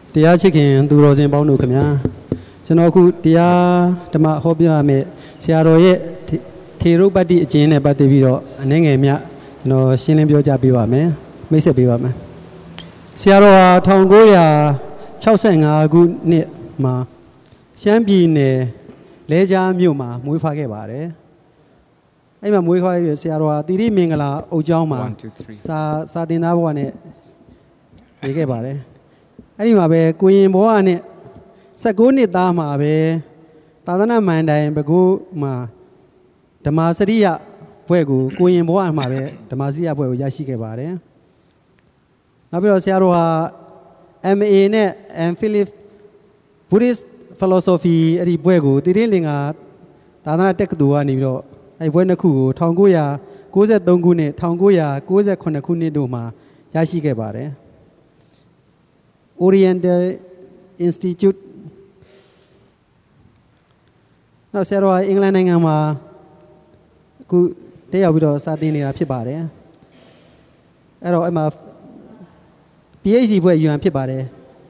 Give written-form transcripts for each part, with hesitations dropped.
တရားချစ်ခင်သူတော်စင်ပေါင်းတို့ခင်ဗျာကျွန်တော်အခုတရားဓမ္မဟောပြရမယ်ဆရာတော်ရဲ့ထေရုပတ္တိအကျဉ်းနဲ့ပတ်သက်ပြီးတော့အနေငယ်မြကျွန်တော်ရှင်းလင်းပြောကြားပေးပါမယ်မိတ်ဆက်ပေးပါမယ်ဆရာတော်ဟာ1965ခုနှစ်မှာရှမ်းပြည်နယ်လဲချားမြို့မှာမွေးဖွားခဲ့ပါတယ်အဲ့မှာမွေးဖွားခဲ့ဆရာတော်ဟာတိရိမင်္ဂလာအုပ်ကျောင်းမှာစာသင်သားဘဝနဲ့နေခဲ့ပါတယ်အဲ့ဒီမှာပဲကိုရင်ဘဝနဲ့19နှစ်သားမှာပဲသာသနာမန်တိုင်ဘကုမှာဓမ္မစရိယဘွဲ့ကိုရင်ဘဝမှာပဲဓမ္မစရိယဘွဲ့ကိုရရှိခဲ့ပါတယ်နောက်ပြီးတော့ဆရာတော်ဟာ MA နဲ့ MPhil Buddhist Philosophy အဲ့ဒီဘွဲ့ကိုတိရိလင်္ကာသာသနာတက္ကသိုလ်ကနေပြီးတော့အဲ့ဘွဲ့နှစ်ခုကို1993ခုနဲ့1998ခုနှစ်တို့မှာရရှိခဲ့ပါတယ် Oriental Institute နောက်ဆရာတော်အင်္ဂလန်နိုင်ငံမှာအခုတက်ရောက်ပြီးတော့စာသင်နေတာဖြစ်ပါတယ်အဲ့တော့အဲ့မှာ PhD ဘွဲ့ယူရန်ဖြစ်ပါတယ်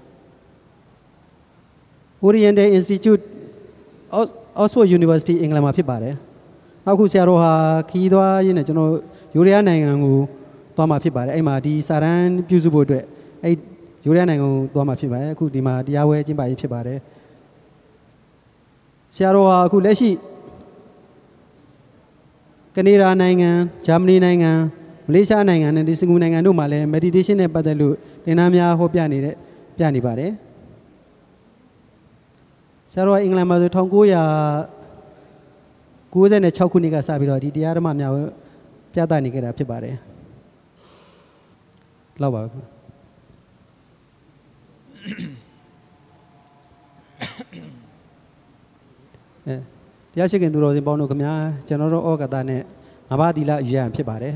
Oriental Institute Oxford University အင်္ဂလန်မှာဖြစ်ပါတယ်နောက်ခုဆရာတော်ဟာခီးသွားရင်းနဲ့ကျွန်တော်ယူရီးယားနိုင်ငံကိုသွားမှာဖြစ်ပါတယ်အဲ့မှာဒီစာရန်ပြုစုဖို့အတွက်အဲ့ယူရီးယားနိုင်ငံကိုသွားမှာဖြစ်ပါတယ်အခုဒီမှာတရားဝဲကျင်းပရေးဖြစ်ပါတယ်ဆရာတော်ဟာအခုလက်ရှိကနေဒါနိုင်ငံဂျာမနီနိုင်ငံမလေးရှားနိုင်ငံနဲ့ဒီစင်ကာပူနိုင်ငံတို့မှာလည်း meditation နဲ့ပတ်သက်လို့သင်တန်းများဟောပြနေပါတယ်ဆရာတော်အင်္ဂလန်မှာဆို1996ခုနှစ်ကစပြီးတော့ဒီတရားဓမ္မများကိုပြသနေကြတာဖြစ်ပါတယ်လောက်ပါဘူးတရားရှိခင်သူတော်စင်ပေါင်းတို့ခင်ဗျာကျွန်တော်တို့ဩဃတနဲ့ငါးပါးသီလယူရန်ဖြစ်ပါတယ်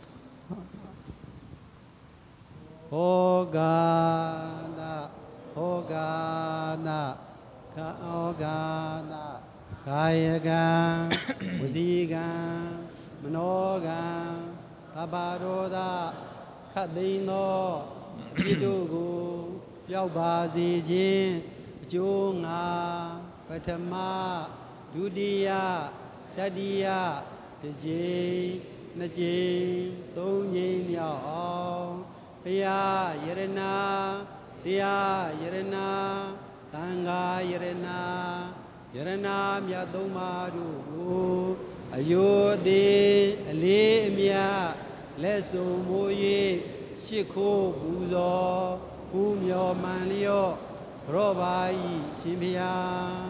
ဩဃတဩဃတကာဩဃတကာယကံဝစီကံမနောကံသဗ္ဗရောဓခတ်သိမ်းသောအဖြစ်တို့ကိုပျောက်ပါစေခြင်းအကျိုးငါပထမဒုတိယတတိယတစ်ကြိမ်နှစ်ကြိမ်သုံးကြိမ်မြောက်အောင်ဘုရားယရနာတရားယရနာသံဃာယရနာယရနာမြတ်သုံးပါးတို့ကိုအယုသေးအလေးအမြတ်လက်ဆုံမိုး၍ရှ စ်ခိုးပူဇော်ပူမြော်မှန်လျော့ရောပါဤရှင်ဘုရား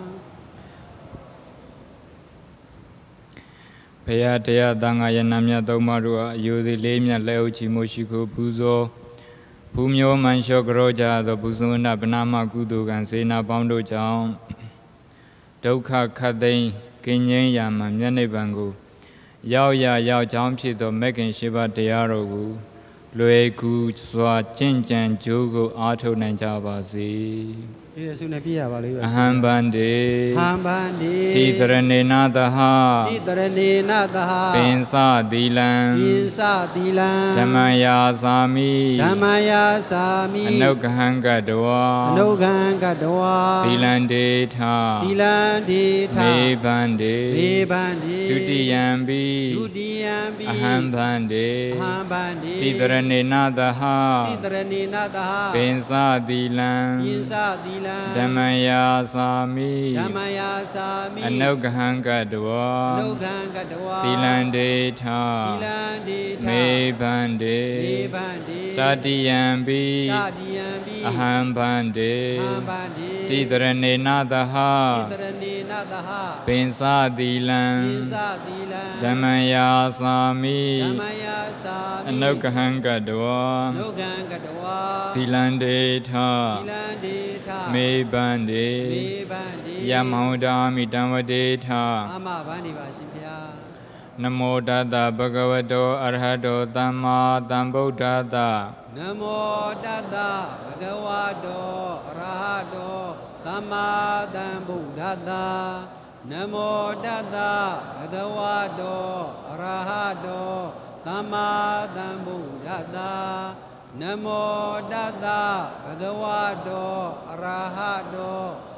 ဘုရားတရားသံဃာယနာမြတ်သုံးပါးတို့အားအယုသည်လေးမြတ်လက်အုပ်ချီမို့ရှိခိုးပူဇော်ပူမြော်မှန်လျော့ကြောကြသောပူဇော်နာဗနာမကုသိုလ်ကံစေနာပေါင်းတို့ကြောင့်ဒုက္ခခတ်သိမ်းကင်းငြိမ်းရာမှမျက်နှိပ်ပံကိုရောက်ကြောင်းဖြစ်သောမဂ္ဂင်၈ပါးတရားတော်ကိုလွယ်ကူစွာကျင့်ကြံကြိုးကိုအားထုတ်နိုင်ကြပါစေယေရှုနဲ့ပြရပါလိမ့်အဟံဗန္တိဟံဗန္တိတိတရဏေနသဟတိတရဏေနသဟပင်စသီလံဓမ္မယာသာမိအနုဂဟံကတဝါသီလံဒေထမေဗန္တိဒုတိယံပိအဟံဗန္တိတိတရဏေနသဟပင်စသီလံဓမ္မယာသာမိအနုဂဟံကတဝါသီလံဒေထမေဗန္တိတတိယံပိအဟံဗန္တိတိတရဏေနသဟပင်စသီလံဓမ္မယာသာမိအနုဂဟံကတဝါသီလံဒေထမေဗန္တိယမောဒာမိတံဝတေထအမဗန္တိပါရှင်ဗျာနမောတတဗဂဝတောအရဟတောသမ္မာသမ္ဗုဒ္ဓတ္တနမောတတဗဂဝတောအရဟတောသမ္မာသမ္ဗုဒ္ဓတ္တနမောတတဗဂဝတောအရဟတောသမ္မာသမ္ဗုဒ္ဓတ္တ Namo Tassa Bhagavato Arahato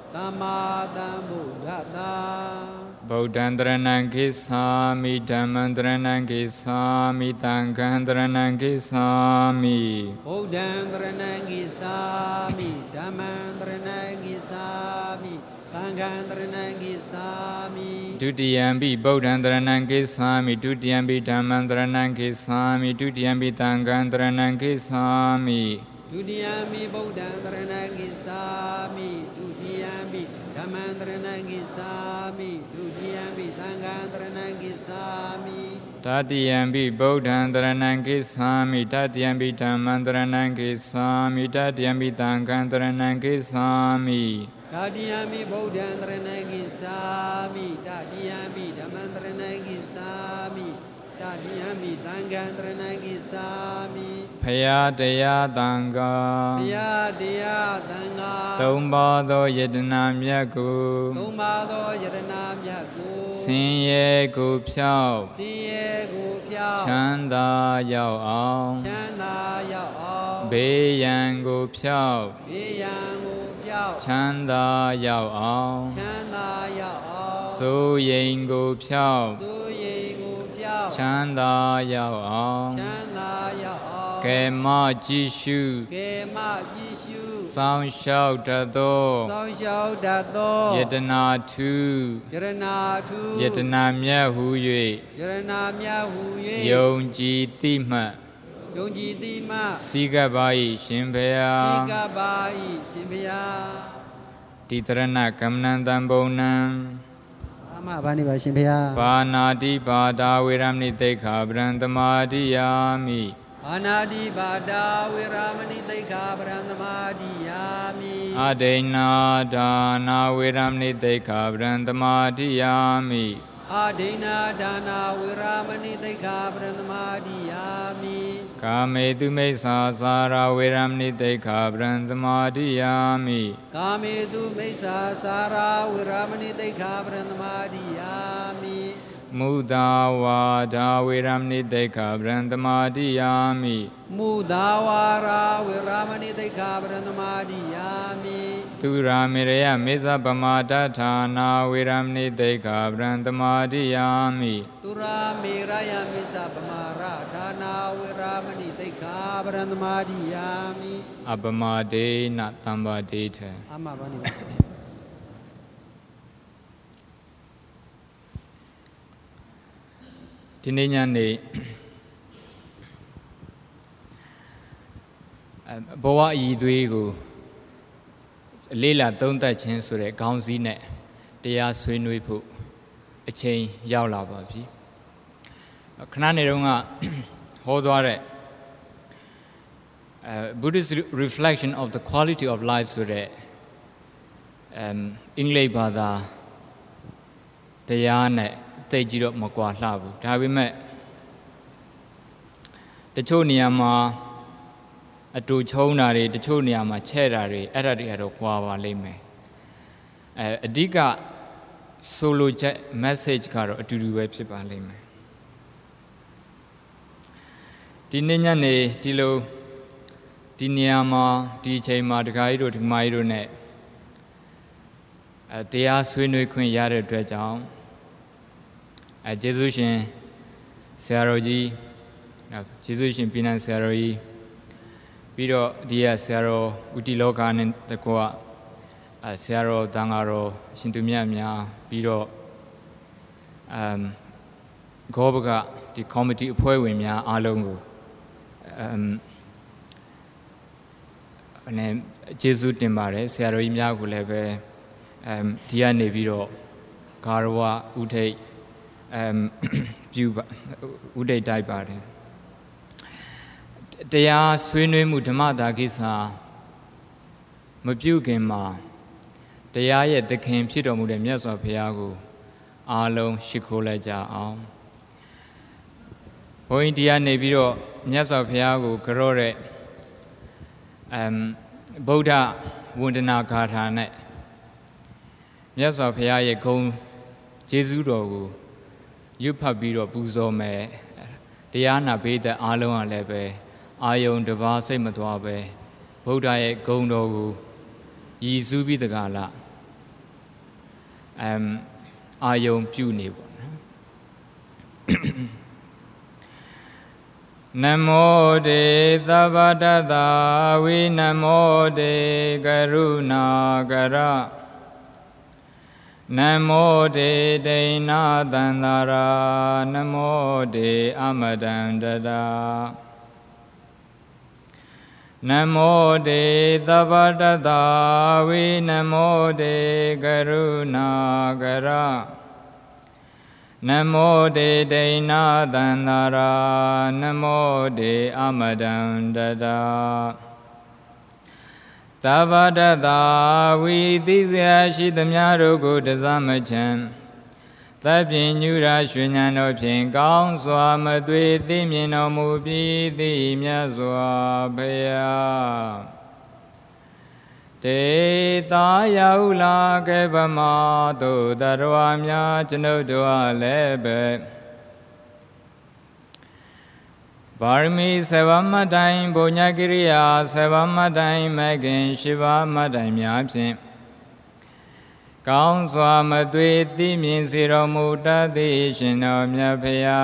Sammasambuddhassa Buddhantaranang Gissami Dhammantaranang Gissami Thankhantaranang Gissami Buddhantaranang Gissami Dhammantaranang Gissami Thankhantaranang Gissami Dutiyampi Buddhantaranang Gissami Dutiyampi Dhammantaranang Gissami Dutiyampi Thankhantaranang Gissami Dutiyampi Buddhantaranang Gissami Dutiyampi Dhammantaranang Gissami Dutiyampi Thankhantaranang Gissami Tatiyampi Buddhantaranang Gissami Tatiyampi Dhammantaranang Gissami Tatiyampi Thankhantaranang Gissami Tatiyampi Buddhantaranang Gissami Tatiyampi Dhammantaranang Gissami Tatiyampi Thankhantaranang Gissami Phaya Taya Thangka Phaya Taya Thangka Thumbado Yedana Myakku Thumbado Yedana Myakku Sinye Gu Phyaw Sinye Gu Phyaw Chanda Yao Aung Chanda Yao Aung Beyan Gu Phyaw Beyan Gu Phyaw Chanda Yao Aung Chanda Yao Aung Su Yin Gu Phyaw Su Yin Gu Phyaw Chanda Yao Aung Chanda Yao Aung Ke Ma Ji Shu Ke Ma Ji Shu Song Shao Da Do Song Shao Da Do Yedana Tu Yedana Tu Yedana Myat Hu Yue Yedana Myat Hu Yue Yong Ji Ti Mat Yong Ji Ti Mat Siga Ba Yi Shin Phaya Siga Ba Yi Shin Phaya Titarana Kamnantam Bonam Ama Bani Ba Shin Phaya Panati Pada Viramni Tekha Brantamadiyami Anadi Bada Viramani Tekha Brantamadiyami Adena Dana Viramni Tekha Brantamadiyami Adena Dana Viramani Tekha Brantamadiyami Kame Tume Sasara Viramni Tekha Brantamadiyami Kame Tu Mesa Sara Viramani Tekha Brantamadiyami Muda Vada Viramni Tekha Brantamadiyami Mudawara Viramani Tekha Brantamadiyami Turamiraya Misa Pamata Thana Viramni Tekha Brantamadiyami Tura Miraya Misa Pamara Dana Viramani Tekha Brantamadiyami Apamade Na Tambadeta Ama Bani ဒီနေ့ညနေဘဝအည်သွေးကိုလေးလာသုံးသပ်ခြင်းဆိုတဲ့ခေါင်းစည်းနဲ့တရားဆွေးနွေးဖို့အချိန်ရောက်လာပါပြီခဏနေတော့ကဟောသွားတဲ့Buddhist reflection of the quality of life ဆိုတဲ့အင်္ဂလိပ်ဘာသာတရားနဲ့တိတ်ကြည့်တော့မကွာလှဘူးဒါပေမဲ့တချို့နေရာမှာအတူချုံးတာတွေတချို့နေရာမှာချဲ့တာတွေအဲ့ဒါတွေကတော့ကွာပါလိမ့်မယ်အဓိကဆိုလိုချက် message ကတော့အတူတူပဲဖြစ်ပါလိမ့်မယ်ဒီနေ့ညနေဒီလိုဒီနေရာမှာဒီအချိန်မှာဒကာကြီးတို့ဒကာမကြီးတို့ ਨੇ တရားဆွေးနွေးခွင့်ရတဲ့အတွက်ကြောင့်ကျေးဇူးရှင်ဆရာတော်ကြီးကျေးဇူးရှင်ပြည်နယ်ဆရာတော်ကြီးပြီးတော့ဒီကဆရာတော်ဦးတီလောကနဲ့တကွာဆရာတော်တန်ဃာတော်ရှင်သူမြတ်များပြီးတော့ဂောဘကဒီကော်မတီအဖွဲ့ဝင်များအားလုံးကိုနဲ့ကျေးဇူးတင်ပါတယ်ဆရာတော်ကြီးများကိုလည်းပဲဒီကနေပြီးတော့ဂါရဝဥထိတ်ပြုဥဒိတ်တိုက်ပါတယ်တရားဆွေးနွေးမှုဓမ္မတာကိစ္စမပြုခင်မှာတရားရဲ့သခင်ဖြစ်တော်မူတဲ့မြတ်စွာဘုရားကိုအားလုံးရှိခိုးလိုက်ကြအောင်ဘုန်းကြီးတရားနေပြီးတော့မြတ်စွာဘုရားကိုကြော့တဲ့ဗုဒ္ဓဝန္ဒနာဂါထာနဲ့မြတ်စွာဘုရားရဲ့ဂုဏ်ကျေးဇူးတော်ကိုရွတ်ဖတ်ပြီးတော့ပူဇော်မယ်တရားနာပေးတဲ့အားလုံးကလည်းပဲအာယုံတစ်ပါးစိတ်မသွားပဲဗုဒ္ဓရဲ့ဂုဏ်တော်ကိုရည်စူးပြီးတကားလားအာယုံပြုနေပေါ့နော်နမောတေသဗ္ဗတတ္တဝိနမောတေကရုဏာကရနမောတေဒိဏသန္တာရာနမောတေအမတန္တတာနမောတေသဗ္ဗတတ္တဝိနမောတေကရုဏာကရနမောတေဒိဏသန္တာရာနမောတေအမတန္တတာသဗ္ဗတတ္တဝိသိစရာရှိသမျှတို့ကိုတစမချံသဗ္ဗညုရာရွှေဉာဏ်တော်ဖြင့်ကောင်းစွာမသွေသိမြင်တော်မူပြီးသိမြတ်စွာဘုရားတေသာယဟုလာကေဗမာသို့တရဝများကျွန်ုပ်တို့အားလည်းပဲပါရမီ7 မတ်တိုင်ဘုံညာကိရိယာ7 မတ်တိုင်မဂင်7 မတ်တိုင်များဖြင့်ကောင်းစွာမသွေသိမြင်စေတော်မူတတ်သည်ရှင်တော်မြတ်ဖရာ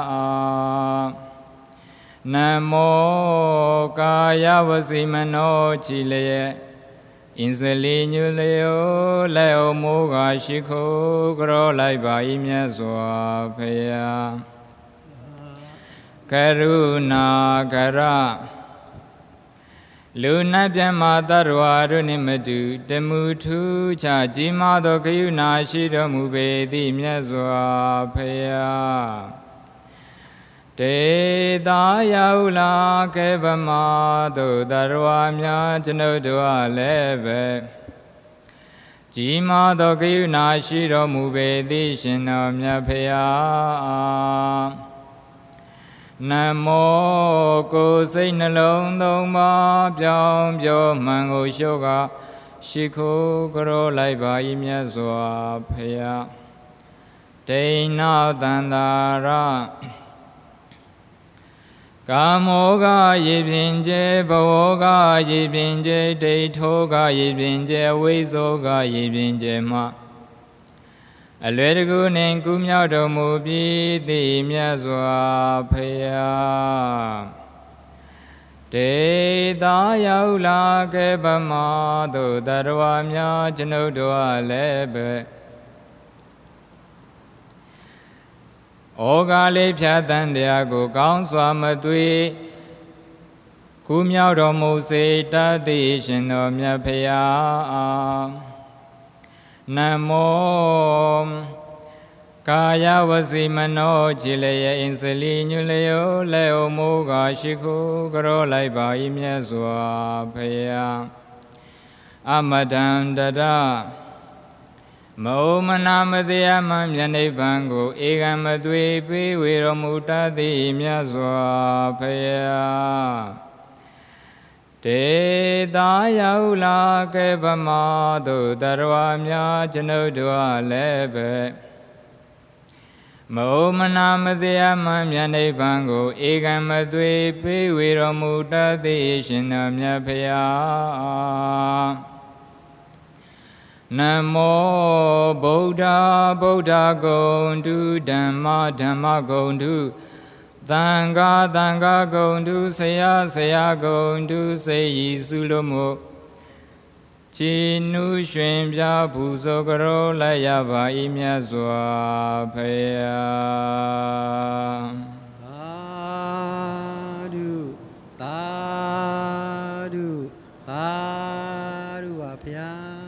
နမောကာယဝစီမနောချီလျက်အင်းစလီညူလျောလက်အမိုးကရှိခိုးကြောလိုက်ပါ၏မြတ်စွာဖရာကရုဏာကရလူနတ်ပြမသတ္တဝါတို့နှင့်မတူတမှုထူးခြားကြီးမားသောကရုဏာရှိတော်မူပေသည်မြတ်စွာဘုရားတေသာယဟုလာကေဗမာသို့သတ္တဝါများကျွန်ုပ်တို့အားလည်းပဲကြီးမားသောကရုဏာရှိတော်မူပေသည်ရှင်တော်မြတ်ဘုရားနမောကိုယ်စိတ်နှလုံးသုံးပါးပြောင်းပြောမှန်ကိုလျှော့ကရှိခိုးကြောလိုက်ပါ၏မြတ်စွာဘုရားဒိဏသန္တာရကာမောကရေပြင်းကျဲဘဝကရေပြင်းကျဲဒိဋ္ဌောကရေပြင်းကျဲဝိဇောကရေပြင်းကျဲမှအလွယ်တကူနှင့်ကူးမြောက်တော်မူပြီးသည်မြတ်စွာဘုရားတေသာယဟုလာကေဗမာသို့တရဝများကျွန်ုပ်တို့အားလည်းပဲဩဃလေးဖြတ်တန်တရားကိုကောင်းစွာမသွေကူးမြောက်တော်မူစေတတ်သည်ရှင်တော်မြတ်ဖရာနမောကာယဝစီမနောချီလျက်အင်းစလီညူလျောလက်အမိုးကရှိခိုးကြောလိုက်ပါ၏မြတ်စွာဘုရားအမတန္တရမောမနာမတရားမှမြတ်နိဗ္ဗာန်ကိုဧကံမသွေပေးဝေတော်မူတတ်သည်မြတ်စွာဘုရားတေသာယဟုလာကေဗမာသို့တရဝများကျွန်ုပ်တို့အားလည်းပဲမောမနာမတရားမှမြတ်နိဗ္ဗာန်ကိုဧကံမသွေပေးဝေတော်မူတတ်သည်ရှင်တော်မြတ်ဖရာနမောဗုဒ္ဓဗုဒ္ဓဂုဏ်တုဓမ္မဓမ္မဂုဏ်တုသံဃာသံဃာဂုဏ်တုဆရာဆရာဂုဏ်တုစေယီစုလို့မို့ချီနုရွှင်ပြပူဇော်ကြောလိုက်ရပါ၏မြတ်စွာဘုရားသာဓုသာဓုသာဓုပါဘုရား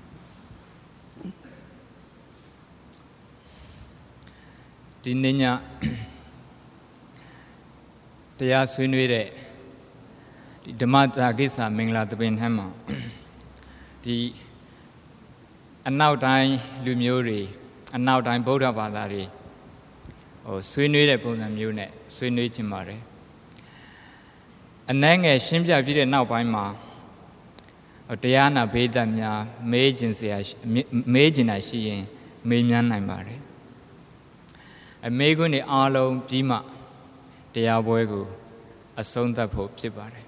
ဒီနေ့ညတရားဆွေးနွေးတဲ့ဒီဓမ္မတာကိစ္စမင်္ဂလာသဘင်ထမ်းမှာဒီအနောက်တိုင်းလူမျိုးတွေအနောက်တိုင်းဗုဒ္ဓဘာသာတွေဆွေးနွေးတဲ့ပုံစံမျိုးနဲ့ဆွေးနွေးခြင်းပါတယ်အနည်းငယ်ရှင်းပြပြတဲ့နောက်ပိုင်းမှာတရားနာဘေးသက်များမေးကျင်တာရှိရင်မေးမြန်းနိုင်ပါတယ်အမေးခွန်းတွေအားလုံးပြီးမှတရားပွဲကိုအဆုံးသတ်ဖို့ဖြစ်ပါတယ်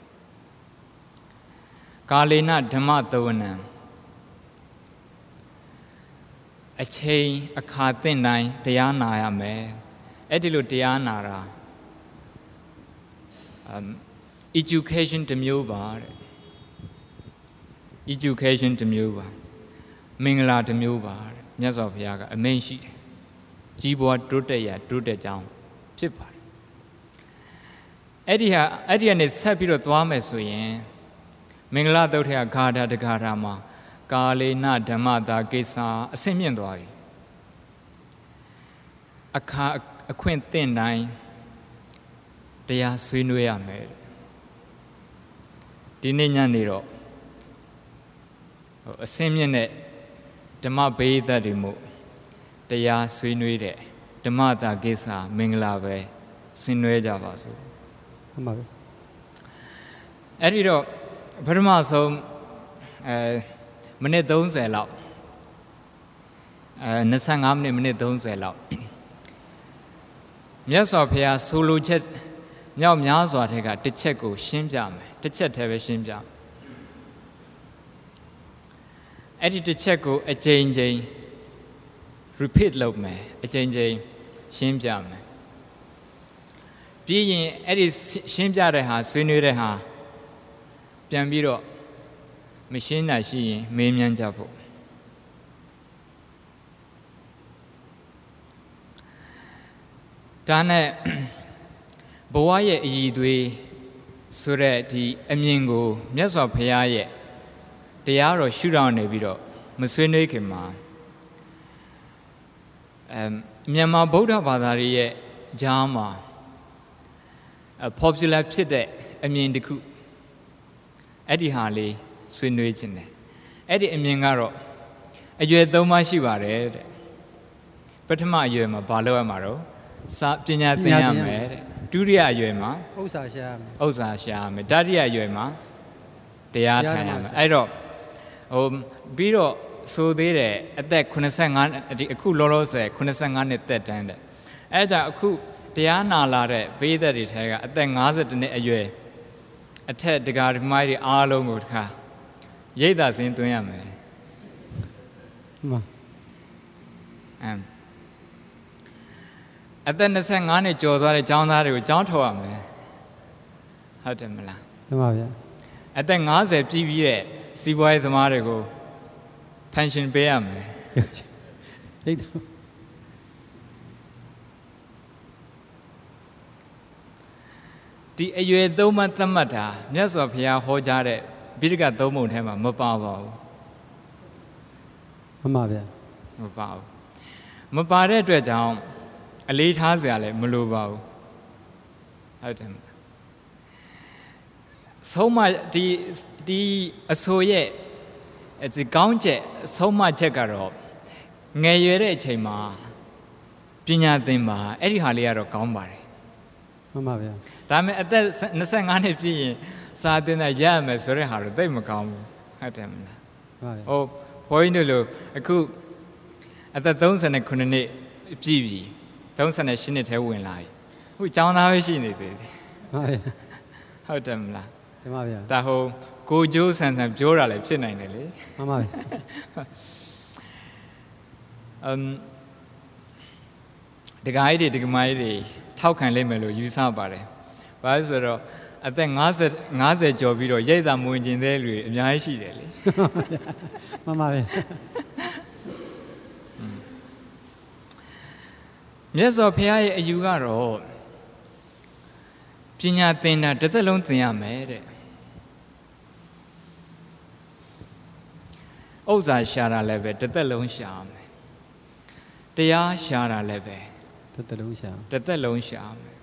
ကာလေနဓမ္မသဝနံအချိန်အခါသင့်တိုင်းတရားနာရမယ်အဲ့ဒီလိုတရားနာတာeducation တစ်မျိုးပါတဲ့ education တစ်မျိုးပါမင်္ဂလာတစ်မျိုးပါတဲ့မြတ်စွာဘုရားကအမိန့်ရှိတယ်ကြီးပွားတိုးတက်ရတိုးတက်ကြောင်းဖြစ်ပါတယ်အဲ့ဒီကနေဆက်ပြီးတော့သွားမယ်ဆိုရင်မင်္ဂလာသုတ်ထဂါထာတဂါထာမှာကာလေနဓမ္မတာကိစ္စအဆင့်မြင့်သွားပြီအခါအခွင့်သင့်တိုင်းတရားဆွေးနွေးရမယ်ဒီနေ့ညနေတော့အဆင့်မြင့်တဲ့ဓမ္မဘေးသက်တွေမို့တရားဆွေးနွေးတဲ့ဓမ္မတာကိစ္စမင်္ဂလာပဲဆင်နွှဲကြပါစို့မှန်ပါပြီအဲ့ဒီတော့ပထမဆုံးမိနစ်30လောက်25မိနစ်30လောက်မြတ်စွာဘုရားဆိုလိုချက်မြောက်များစွာတဲ့ကတစ်ချက်ကိုရှင်းပြမယ်တစ်ချက်တည်းပဲရှင်းပြအဲ့ဒီတစ်ချက်ကိုအကြိမ်ကြိမ် repeat လုပ်မယ်အကြိမ်ကြိမ်ရှင်းပြမယ်ပြီးရင်အဲ့ဒီရှင်းပြတဲ့ဟာဆွေးနွေးတဲ့ဟာပြန်ပြီးတော့မရှင်းတာရှိရင်မေးမြန်းကြဖို့ဒါနဲ့ဘဝရဲ့အည်သွေးဆိုတဲ့ဒီအမြင်ကိုမြတ်စွာဘုရားရဲ့တရားတော်ရှုထောင့်နေပြီးတော့မဆွေးနွေးခင်မှာမြန်မာဗုဒ္ဓဘာသာရဲ့ကြားမှာpopular ဖြစ်တဲ့အမြင်တစ်ခုအဲ့ဒီဟာလေးဆွေးနွေးခြင်းတယ်အဲ့ဒီအမြင်ကတော့အရွယ်3ပါးရှိပါတယ်တဲ့ပထမအရွယ်မှာဘာလုပ်ရမှာတော့စာပညာသင်ရမယ်တဲ့ဒုတိယအရွယ်မှာဥစ္စာရှာရမယ်ဥစ္စာရှာရမယ်တတိယအရွယ်မှာတရားထိုင်ရမယ်အဲ့တော့ပြီးတော့ဆိုသေးတယ်အသက်85ဒီအခုလောလောဆယ်85နှစ်သက်တမ်းတဲ့အဲ့ဒါအခုတရားနာလာတဲ့ဘေးသက်တွေထဲကအသက်52နှစ်အရွယ်အထက်ဒကာဒကမကြီးတွေအားလုံးကိုတခါရိတ်သာစင်းသွင်းရမယ်မှန်အသက်25နှစ်ကျော်သွားတဲ့ကျောင်းသားတွေကိုကျောင်းထုတ်ရမယ်ဟုတ်တယ်မလားမှန်ပါဗျာအသက်50ပြည့်ပြီးတဲ့စီးပွားရေးသမားတွေကို pension ပေးရမယ်ရိတ်ဒီအရွယ်3မှတ်သတ်မှတ်တာမြတ်စွာဘုရားဟောကြားတဲ့ဗိဓက3ပုံထဲမှာမပါပါဘူးမှန်ပါဗျာမပါဘူးမပါတဲ့အတွက်ကြောင့်အလေးထားစရာလည်းမလိုပါဘူးဟုတ်တယ်ဆုံးမဒီအဆိုရဲ့ဒီကောင်းချက်ဆုံးမချက်ကတော့ငယ်ရွယ်တဲ့အချိန်မှာပညာသင်ပါအဲ့ဒီဟာလေးကတော့ကောင်းပါတယ်မှန်ပါဗျာဒါပေမဲ့အသက်25နှစ်ပြည့်ရင်စာသင်တာရရမယ်ဆိုတဲ့ဟာတော့သိမကောင်းဘူးဟုတ်တယ်မလားဟုတ်ဘုန်းကြီးတို့အခုအသက်39နှစ်ပြည့်ပြီ38နှစ်ထဲဝင်လာပြီအခုကျောင်းသားပဲရှိနေသေးတယ်ဟုတ်တယ်မလားမှန်ပါဗျာဒါဟိုကိုကျိုးဆန်ဆန်ပြောတာလည်းဖြစ်နိုင်တယ်လေမှန်ပါဗျာဒကာကြီးတွေဒကာမကြီးတွေထောက်ခံလိမ့်မယ်လို့ယူဆပါတယ်ဘာလို့ဆိုတော့အသက်50ကျော်ပြီးတော့ရိတ်သာမဝင်ကျင်တဲ့လူတွေအများကြီးရှိတယ်လေမှန်ပါဗျာမြတ်စွာဘုရားရဲ့အယူကတော့ပညာသင်တာတစ်သက်လုံးသင်ရမယ်တဲ့ဥစ္စာရှာတာလည်းပဲတစ်သက်လုံးရှာမယ်တရားရှာတာလည်းပဲတစ်သက်လုံးရှာမယ်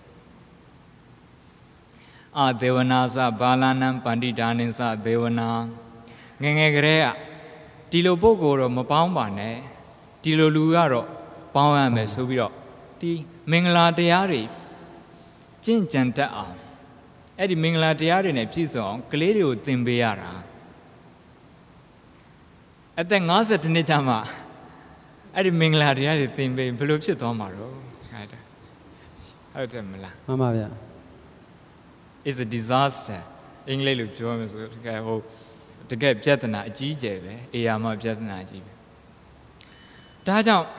အာဒေဝနာသဘာလနံပန္တိတာနိသဒေဝနာငယ်ငယ်ကလေးကဒီလိုပုဂ္ဂိုလ်တော့မပေါင်းပါနဲ့ဒီလိုလူကတော့ပေါင်းရမယ်ဆိုပြီးတော့ဒီမင်္ဂလာတရားတွေကျင့်ကြံတတ်အောင်အဲ့ဒီမင်္ဂလာတရားတွေနဲ့ပြည့်စုံအောင်ကလေးတွေကိုသင်ပေးရတာအသက်50နှစ်ကြာမှအဲ့ဒီမင်္ဂလာတရားတွေသင်ပေးဘယ်လိုဖြစ်သွားမှာတော့ဟုတ်တယ်မလားမှန်ပါဗျာ is a disaster အင်္ဂလိပ်လိုပြောမယ်ဆိုတကယ်ဟိုတကယ်ပြဿနာအကြီးကျယ်ပဲအေယာမပြဿနာကြီးပဲဒါကြောင့်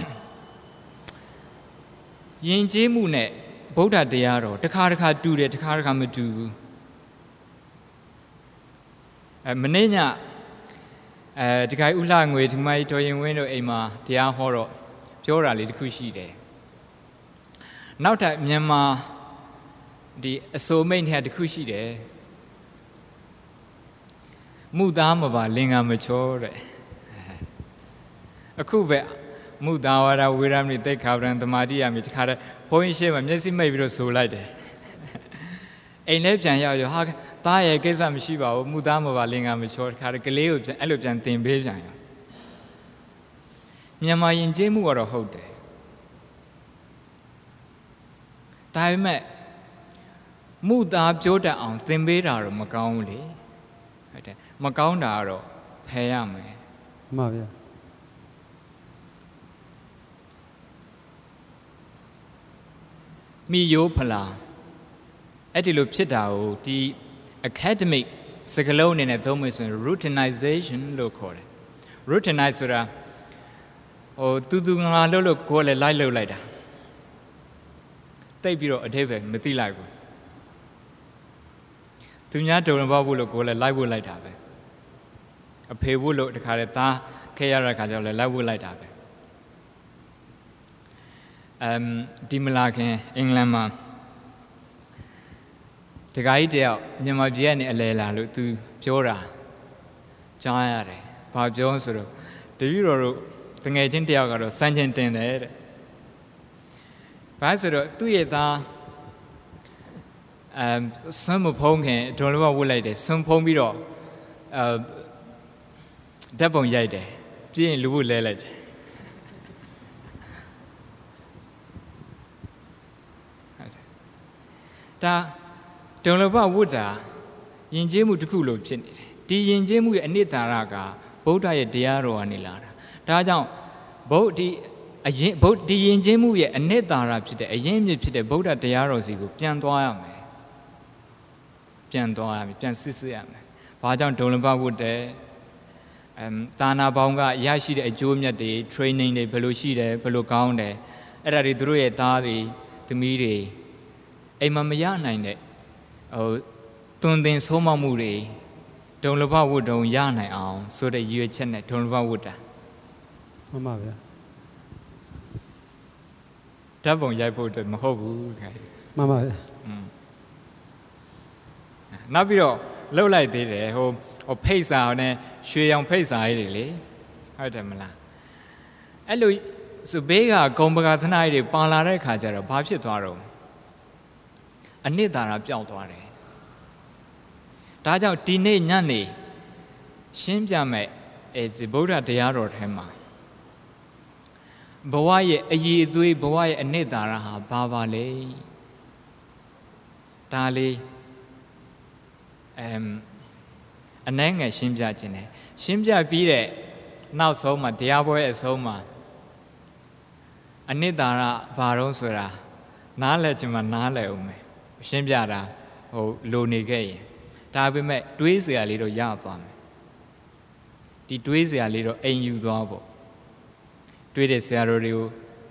ယဉ်ကျေးမှုနဲ့ဗုဒ္ဓတရားတော်တစ်ခါတူတယ်တစ်ခါမတူဘူးမနေ့ညတခိုင်ဥလှငွေဒီမိုင်းတော်ရင်ဝင်းတို့အိမ်မှာတရားဟောတော့ပြောတာလေးတစ်ခုရှိတယ်နောက်ထပ်မြန်မာဒီအစိုးမိတ်ထဲတစ်ခုရှိတယ်မှုသားမပါလင်္ကာမချောတဲ့အခုပဲမှုသားဝါဒဝေရမဏိသိက္ခာပဒံသမာဓိယမိတခါတည်းဘုန်းကြီးရှေ့မှာမျက်စိမိတ်ပြီးတော့ဆိုလိုက်တယ်အိမ်လည်းပြန်ရောက်ရောဟာသားရဲ့ကိစ္စမရှိပါဘူးမှုသားမပါလင်္ကာမချောတခါတည်းကလေးကိုပြန်အဲ့လိုပြန်သင်ပေးပြန်ရောမြန်မာယဉ်ကျေးမှုကတော့ဟုတ်တယ်ဒါပေမဲ့မှုသားပြောတတ်အောင်သင်ပေးတာတော့မကောင်းဘူးလေဟုတ်တယ်မကောင်းတာကတော့ဖယ်ရမယ်မှန်ပါဗျာမိယိုးဖလာအဲ့ဒီလိုဖြစ်တာကိုဒီ academic စကားလုံးအနေနဲ့သုံးမယ်ဆိုရင် routinization လို့ခေါ်တယ် routinize ဆိုတာဟိုတူငါလို့ကိုယ်လည်းလိုက်လုပ်လိုက်တာတိတ်ပြီးတော့အထိပ္ပယ်မသိလိုက်ဘူးသူများတုံဘောက်ဖို့လို့ကိုယ်လည်းလိုက်ဖို့လိုက်တာပဲအဖေဖို့လို့တခါတည်းသားခဲရတဲ့ခါကျတော့လည်းလိုက်ဖို့လိုက်တာပဲဒီမလာခင်အင်္ဂလန်မှာတခါကြီးတယောက်မြန်မာပြည်ကနေအလဲလာလို့သူပြောတာကြားရတယ်ဘာပြောဆိုတော့တပည့်တော်တို့တငယ်ချင်းတယောက်ကတော့စမ်းချင်းတင်တယ်တဲ့ဘာဆိုတော့သူ့ရဲ့သားဆွမ်းမဖုံးခင်ဒေါ်လဘဝတ်လိုက်တယ်ဆွမ်းဖုံးပြီးတော့ဓာတ်ပုံရိုက်တယ်ပြီးရင်လူဖို့လဲလိုက်တယ်ဒါဒေါ်လဘဝတ်တာယဉ်ကျေးမှုတစ်ခုလို့ဖြစ်နေတယ်ဒီယဉ်ကျေးမှုရဲ့အနှစ်သာရကဗုဒ္ဓရဲ့တရားတော်ကနေလာတာဒါကြောင့်ဒီယဉ်ကျေးမှုရဲ့အနှစ်သာရဖြစ်တဲ့အရင်းအမြစ်ဖြစ်တဲ့ဗုဒ္ဓတရားတော်စီကိုပြန်သွားရမယ်ပြန်စစ်ရမယ်ဘာကြောင့်ဒုံလဘဝတ်တယ်တာနာပေါင်းကရရှိတဲ့အကျိုးမြတ်တွေ training တွေဘယ်လိုရှိတယ်ဘယ်လိုကောင်းတယ်အဲ့ဒါတွေသူတို့ရဲ့သားတွေသမီးတွေအိမ်မှာမရနိုင်တဲ့သွန်သင်ဆုံးမမှုတွေဒုံလဘဝတ်တုံရနိုင်အောင်ဆိုတဲ့ရည်ရွယ်ချက်နဲ့ဒုံလဘဝတ်တာမှန်ပါဗျာဓာတ်ပုံရိုက်ဖို့အတွက်မဟုတ်ဘူးခင်မှန်ပါဗျာနောက်ပြီးတော့လှုပ်လိုက်သေးတယ်ဟိုဖိတ်စာနဲ့ရွှေရောင်ဖိတ်စာကြီးတွေလေဟုတ်တယ်မလားအဲ့လိုဆိုဘေးကဂုံပကာသနာကြီးတွေပါလာတဲ့ခါကျတော့ဘာဖြစ်သွားတော့အနှစ်သာရပျောက်သွားတယ်ဒါကြောင့်ဒီနေ့ညနေရှင်းပြမယ်ဗုဒ္ဓတရားတော်ထဲမှာဘဝရဲ့အည်အသွေးဘဝရဲ့အနှစ်သာရဟာဘာလဲဒါလေးအနည်းငယ်ရှင်းပြခြင်းတယ်ရှင်းပြပြီးတဲ့နောက်ဆုံးမှာတရားပွဲအဆုံးမှာအနှစ်သာရဘာတော့ဆိုတာနားလည်ခြင်းမှာနားလည်အောင်မယ်ရှင်းပြတာလိုနေခဲ့ရင်ဒါပေမဲ့တွေးစရာလေးတော့ရသွားမယ်ဒီတွေးစရာလေးတော့အိမ်ယူသွားပေါ့တွေးတဲ့ဆရာတော်တွေကို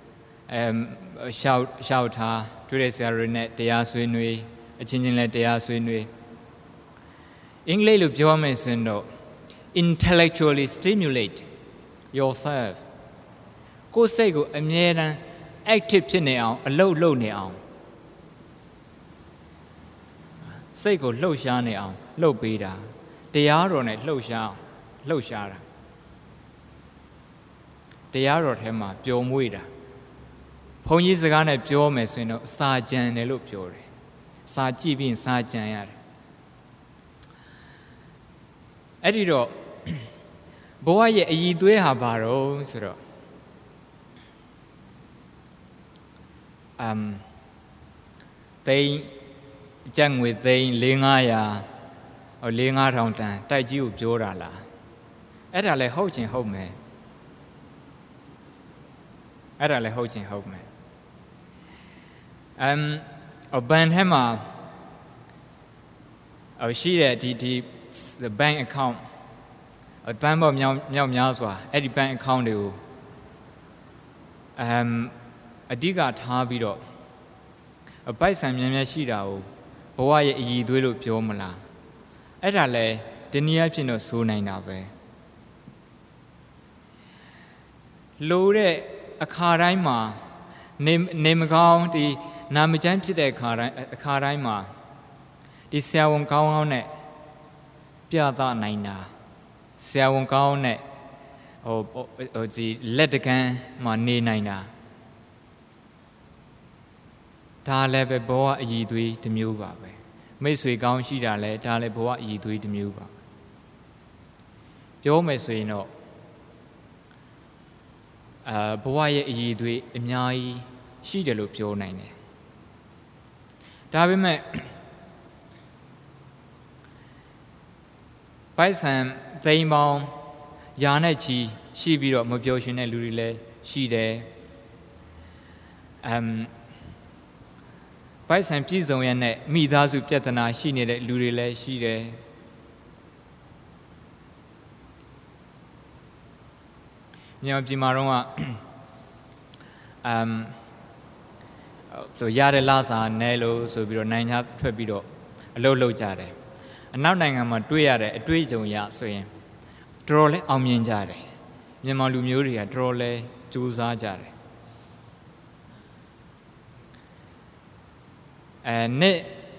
ရှောက်ထားတွေးတဲ့ဆရာတော်တွေနဲ့တရားဆွေးနွေးအချင်းချင်းလည်းတရားဆွေးနွေးအင်္ဂလိပ်လိုပြောမယ်ဆိုရင်တော့ intellectually stimulate yourself ကိုယ်စိတ်ကိုအမြဲတမ်း active ဖြစ်နေအောင်အလုပ်လုပ်နေအောင်စိတ်ကိုလှုပ်ရှားနေအောင်လှုပ်ပေးတာတရားတော်နဲ့လှုပ်ရှားတာတရားတော်ထဲမှာပျော်မွေ့တာဘုန်းကြီးစကားနဲ့ပြောမယ်ဆိုရင်တော့စာကြံတယ်လို့ပြောတယ်စာကြည့်ပြီးစာကြံရတယ်အဲ့ဒီတော့ဘဝရဲ့အည်သွေးဟာဘာတော့ဆိုတော့သိန်းကျပ်ငွေသိန်း4,500 တန်တိုက်ကြီးကိုပြောတာလားအဲ့ဒါလည်းဟုတ်ချင်ဟုတ်မယ်ဘန်ထဲမှာရှိတဲ့ဒီ bank account တန်းပေါင်းမြောက်များစွာအဲ့ဒီ bank account တွေကိုအဓိကထားပြီးတော့ပိုက်ဆံများများရှိတာကိုဘဝရဲ့အည်သွေးလို့ပြောမလားအဲ့ဒါလဲတနည်းအားဖြင့်တော့ဆိုနိုင်တာပဲလိုတဲ့အခါတိုင်းမှာနေမကောင်းဒီနာမကျန်းဖြစ်တဲ့အခါတိုင်းမှာဒီဆရာဝန်ကောင်းနဲ့ပြသနိုင်တာဆရာဝန်ကောင်းနဲ့ဒီလက်တကမ်းမှာနေနိုင်တာဒါလည်းပဲဘဝအည်သွေးတစ်မျိုးပါပဲမိတ်ဆွေကောင်းရှိတာလဲဒါလည်းဘဝအည်သွေးတစ်မျိုးပါပြောမယ်ဆိုရင်တော့ဘဝရဲ့အည်သွေးအများကြီးရှိတယ်လို့ပြောနိုင်တယ်ဒါပေမဲ့ပိုက်ဆံသိန်းပေါင်းရာနဲ့ချီရှိပြီးတော့မပျော်ရွှင်တဲ့လူတွေလည်းရှိတယ်ပိုက်ဆံပြည့်စုံရတဲ့မိသားစုပြဿနာရှိနေတဲ့လူတွေလည်းရှိတယ်မြန်မာပြည်မှာတော့ဆိုရတဲ့လစာနဲလို့ဆိုပြီးတော့နိုင်ငံထွက်ပြီးတော့အလုပ်လုပ်ကြတယ်အနောက်နိုင်ငံမှာတွေ့ရတဲ့အတွေ့အကြုံရဆိုရင်တော်တော်လေးအောင်မြင်ကြတယ်မြန်မာလူမျိုးတွေကတော်တော်လေးကြိုးစားကြတယ်နှစ်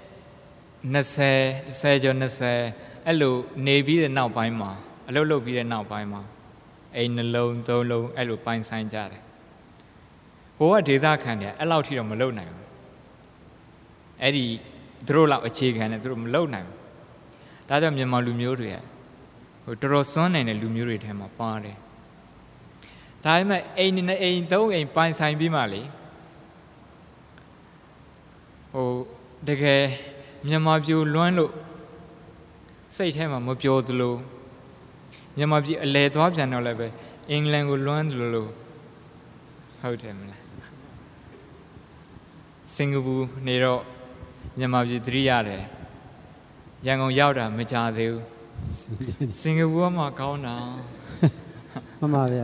20ကျော်20အဲ့လိုနေပြီးတဲ့နောက်ပိုင်းမှာအလုပ်လုပ်ပြီးတဲ့နောက်ပိုင်းမှာအိမ်နှလုံးသုံးလုံးအဲ့လိုပိုင်ဆိုင်ကြတယ်ဘိုးကဒေသခံတယ်အဲ့လောက်ထိတော့မလုပ်နိုင်ဘူးအဲ့ဒီသူတို့လောက်အခြေခံနဲ့သူတို့မလုပ်နိုင်ဘူးဒါကြောင့်မြန်မာလူမျိုးတွေကတော်တော်စွန့်နိုင်တဲ့လူမျိုးတွေထဲမှာပါတယ်ဒါပေမဲ့အိမ်နဲ့အိမ်သုံးအိမ်ပိုင်ဆိုင်ပြီးမှလေတကယ်မြန်မာပြည်လွမ်းလို့စိတ်ထဲမှာမပြောသလိုမြန်မာပြည်အလဲသွားပြန်တော့လည်းပဲအင်္ဂလန်ကိုလွမ်းသလိုလို့ဟုတ်တယ်မလားစင်ကာပူနေတော့မြန်မာပြည်သတိရတယ်ရန်ကုန်ရောက်တာမကြသေးဘူးစင်ကာပူမှာကောင်းတာမှန်ပါဗျာ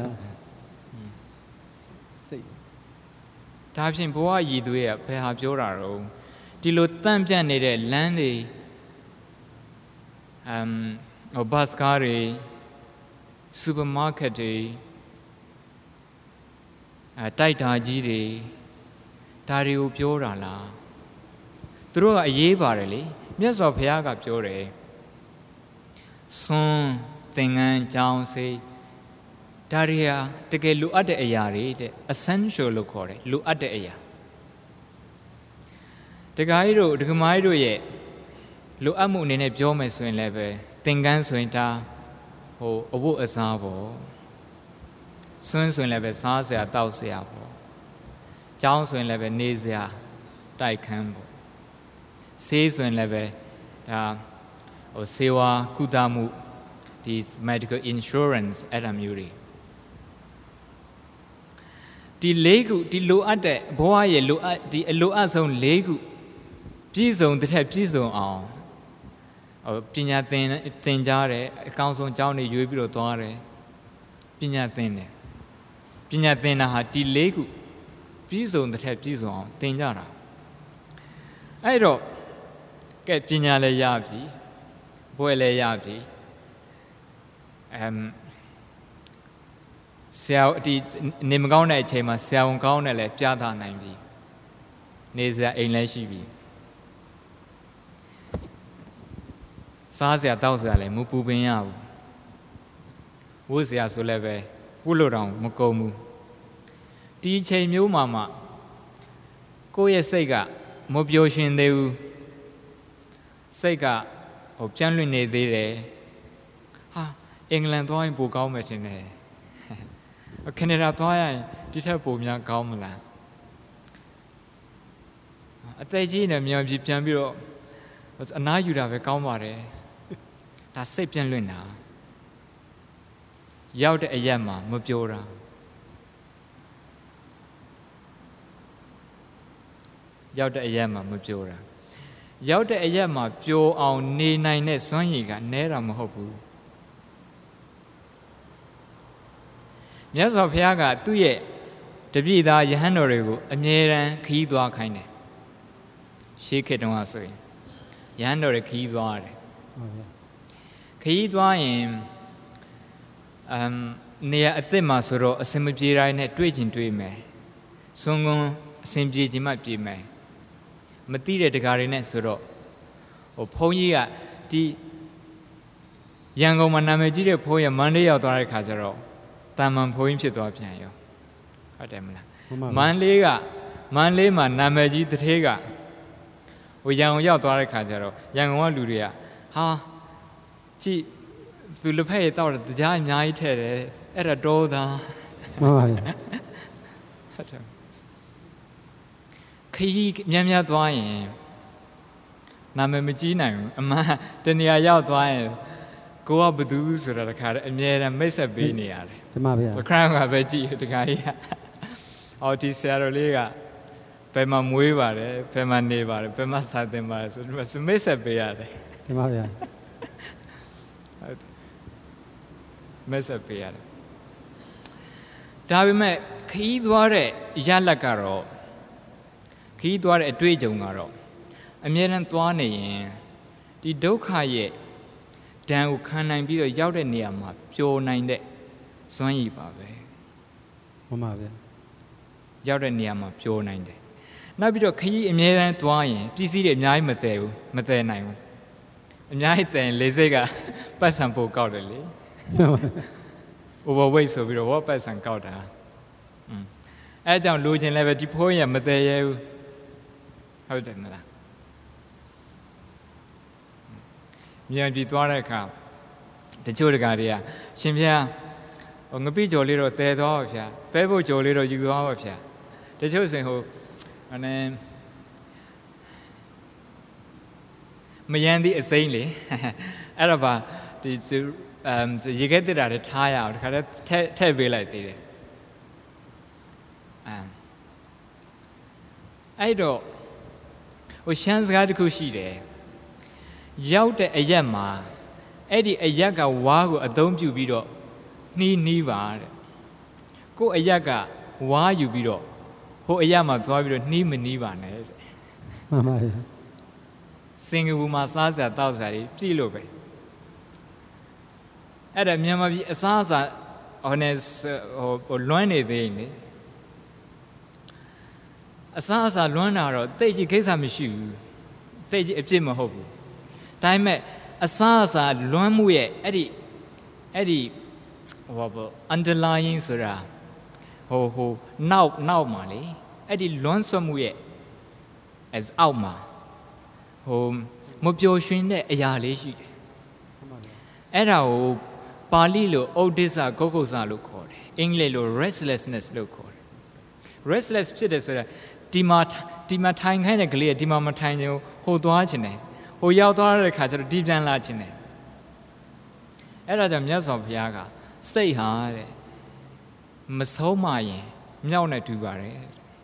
စိတ်ဒါဖြင့်ဘဝရည်သွေးရဘယ်ဟာပြောတာတော့ဒီလိုတန့်ပြန့်နေတဲ့လမ်းတွေဘတ်ကားတွေစူပါမားကတ်တွေတိုက်တာကြီးတွေဒါတွေကိုပြောတာလားသူတို့ကအရေးပါတယ်လေမြတ်စွာဘုရားကပြောတယ်စွန်းသင်္ကန်းကြောင်းစိတ်ဒါတွေဟာတကယ်လိုအပ်တဲ့အရာတွေတဲ့ essential လို့ခေါ်တယ်လိုအပ်တဲ့အရာဒကာကြီးတို့ဒကမာကြီးတို့ရဲ့လိုအပ်မှုအနေနဲ့ပြောမယ်ဆိုရင်လည်းပဲသင်္ကန်းဆိုရင်ဒါအဝတ်အစားပေါ့စွန်းဆိုရင်လည်းပဲစားစရာတောက်စရာပေါ့ကြောင်းဆိုရင်လည်းပဲနေစရာတိုက်ခန်းပေါ့ဆေးဆိုရင်လည်းပဲဒါဆေးဝါးကုသမှုဒီ medical insurance အဲ့ဒါမျိုးတွေဒီ၄ခုဒီလိုအပ်တဲ့ဘဝရဲ့လိုအပ်ဒီအလိုအပ်ဆုံး၄ခုပြည့်စုံတဲ့ပြည့်စုံအောင်ပညာသင်ကြားတယ်အကောင်းဆုံးကျောင်းတွေရွေးပြီးတော့သွားတယ်ပညာသင်တယ်ပညာသင်တာဟာဒီ၄ခုပြည့်စုံတဲ့ပြည့်စုံအောင်သင်ကြတာအဲ့တော့ကဲပညာလည်းရပြီဘွဲ့လည်းရပြီဆရာဒီနေမကောင်းတဲ့အချိန်မှာဆရာဝန်ကောင်းနဲ့လည်းပြသနိုင်ပြီနေစရာအိမ်လည်းရှိပြီစားစရာတောက်စရာလည်းမပူပင်ရဘူးဝတ်စရာဆိုလည်းပဲဝတ်လို့တောင်မကုန်ဘူးဒီအချိန်မျိုးမှာကိုယ့်ရဲ့စိတ်ကမပျော်ရွှင်သေးဘူးစိတ်ကပြန့်လွင့်နေသေးတယ်ဟာအင်္ဂလန်သွားရင်ပိုကောင်းမယ်ထင်တယ်ကနေဒါသွားရင်ဒီထက်ပိုများကောင်းမလားအသက်ကြီးနေမြန်ပြီးပြန်ပြီးတော့အနားယူတာပဲကောင်းပါတယ်ဒါစိတ်ပြန့်လွင့်တာရောက်တဲ့အရက်မှာမပြောတာရောက်တဲ့အရက်မှာမပြောတာရောက်တဲ့အရက်မှာပျော်အောင်နေနိုင်တဲ့စွမ်းရည်ကနဲတာမဟုတ်ဘူးမြတ်စွာဘုရားကသူ့ရဲ့တပည့်သားယဟန်တော်တွေကိုအမြဲတမ်းခရီးသွားခိုင်းတယ်ရှေးခေတ်တုန်းကဆိုရင်ယဟန်တော်တွေခရီးသွားရတယ်ခရီးသွားရင်နေရာအသစ်မှာဆိုတော့အစင်မပြေတိုင်းနဲ့တွေ့ချင်တွေ့မယ်စွန်းကွန်းအစင်ပြေချင်မှပြေမယ်မသိတဲ့တကားတွေနဲ့ဆိုတော့ဘုန်းကြီးကဒီရန်ကုန်မှာနာမည်ကြီးတဲ့ဘုန်းကြီးမန္တလေးရောက်သွားတဲ့ခါကျတော့တာမန်ဘုန်းကြီးဖြစ်သွားပြန်ရောဟုတ်တယ်မလားမန္တလေးမှာနာမည်ကြီးတထေးကရန်ကုန်ရောက်သွားတဲ့ခါကျတော့ရန်ကုန်ကလူတွေကဟာကြည့်သူလက်ဖက်ရတော့တရားအများကြီးထည့်တယ်အဲ့ဒါတောသားမှန်ပါဗျာဟုတ်တယ်ခရီးများသွားရင်နာမည်မကြီးနိုင်ဘူးအမှန်တနေရာရောက်သွားရင်ကိုကဘသူဆိုတာတခါတည်းအမြဲတမ်းမိတ်ဆက်ပေးနေရတယ်ဒီမှာဗျာခရမ်းကပဲကြည့်တခါကြီးအော်ဒီဆရာတော်လေးကဘယ်မှာမွေးပါတယ်ဘယ်မှာနေပါတယ်ဘယ်မှာစာသင်ပါတယ်ဆိုတော့မိတ်ဆက်ပေးရတယ်ဒီမှာဗျာမိတ်ဆက်ပေးရတယ်ဒါပေမဲ့ခရီးသွားတဲ့ရလတ်ကတော့ခရီးသွားတဲ့အတွေ့အကြုံကတော့အမြဲတမ်းသွားနေရင်ဒီဒုက္ခရဲ့ဒဏ်ကိုခံနိုင်ပြီးတော့ရောက်တဲ့နေရာမှာပျော်နိုင်တဲ့စွမ်းရည်ပါပဲမှန်ပါဗျာရောက်တဲ့နေရာမှာပျော်နိုင်တယ်နောက်ပြီးတော့ခရီးအမြဲတမ်းသွားရင်ပစ္စည်းတွေအများကြီးမတည်ဘူးမတည်နိုင်ဘူးအများကြီးတည်ရင်လေစိတ်ကပတ်စံပိုကောက်တယ်လေ overweight ဆိုပြီးတော့ဘောပတ်စံကောက်တာအဲကြောင့်လိုချင်လည်းပဲဒီဖိုးရမတည်ရဲဘူးဟုတ်တယ်မလားမြန်ပြီးသွားတဲ့အခါတချို့တကာတွေကရှင်ဗျာငပိကြော်လေးတော့တည်သွားပါဗျာပဲဖို့ကြော်လေးတော့ယူသွားပါဗျာတချို့ဆိုရင်မယန်းသည့်အစိမ့်လေအဲ့တော့ပါဒီရေခဲတက်တာတွေထားရအောင်တခါတည်းထည့်ပေးလိုက်သေးတယ်အဲ့တော့ရှမ်းစကားတစ်ခုရှိတယ်ရောက်တဲ့အရက်မှာအဲ့ဒီအရက်ကဝါးကိုအသုံးပြုပြီးတော့နှီးပါတဲ့ကို့အရက်ကဝါးယူပြီးတော့ဟိုအရက်မှာသွားပြီးတော့နှီးမနှီးပါနဲ့တဲ့မှန်ပါဗျာစင်ကာပူမှာစားစရာတောက်စရာတွေပြည့်လို့ပဲအဲ့ဒါမြန်မာပြည်အစားအစာဟိုလွမ်းနေသေးနေအစားအစာလွမ်းတာတော့တိတ်ကြီးကိစ္စမရှိဘူးတိတ်ကြီးအပြစ်မဟုတ်ဘူးဒါပေမဲ့အစားအစာလွမ်းမှုရဲ့အဲ့ဒီunderlying ဆိုတာဟိုနောက်မှာလေအဲ့ဒီလွမ်းဆွမှုရဲ့ as အောက်မှာမပျော်ရွှင်တဲ့အရာလေးရှိတယ်အဲ့ဒါကိုပါဠိလိုဩဒိစ္စဂုတ်ကုတ်စလို့ခေါ်တယ်အင်္ဂလိပ်လို restlessness လို့ခေါ်တယ် restless ဖြစ်တယ်ဆိုတာဒီမှာထိုင်ခိုင်းတဲ့ကလေးကဒီမှာမထိုင်ချင်ဘူးဟိုသွားချင်တယ်ဟိုရောက်သွားတဲ့ခါကျတော့ဒီပြန်လာချင်တယ်အဲ့ဒါကြောင့်မြတ်စွာဘုရားကစိတ်ဟာတဲ့မဆုံးမရင်မြောက်နဲ့တူပါတယ်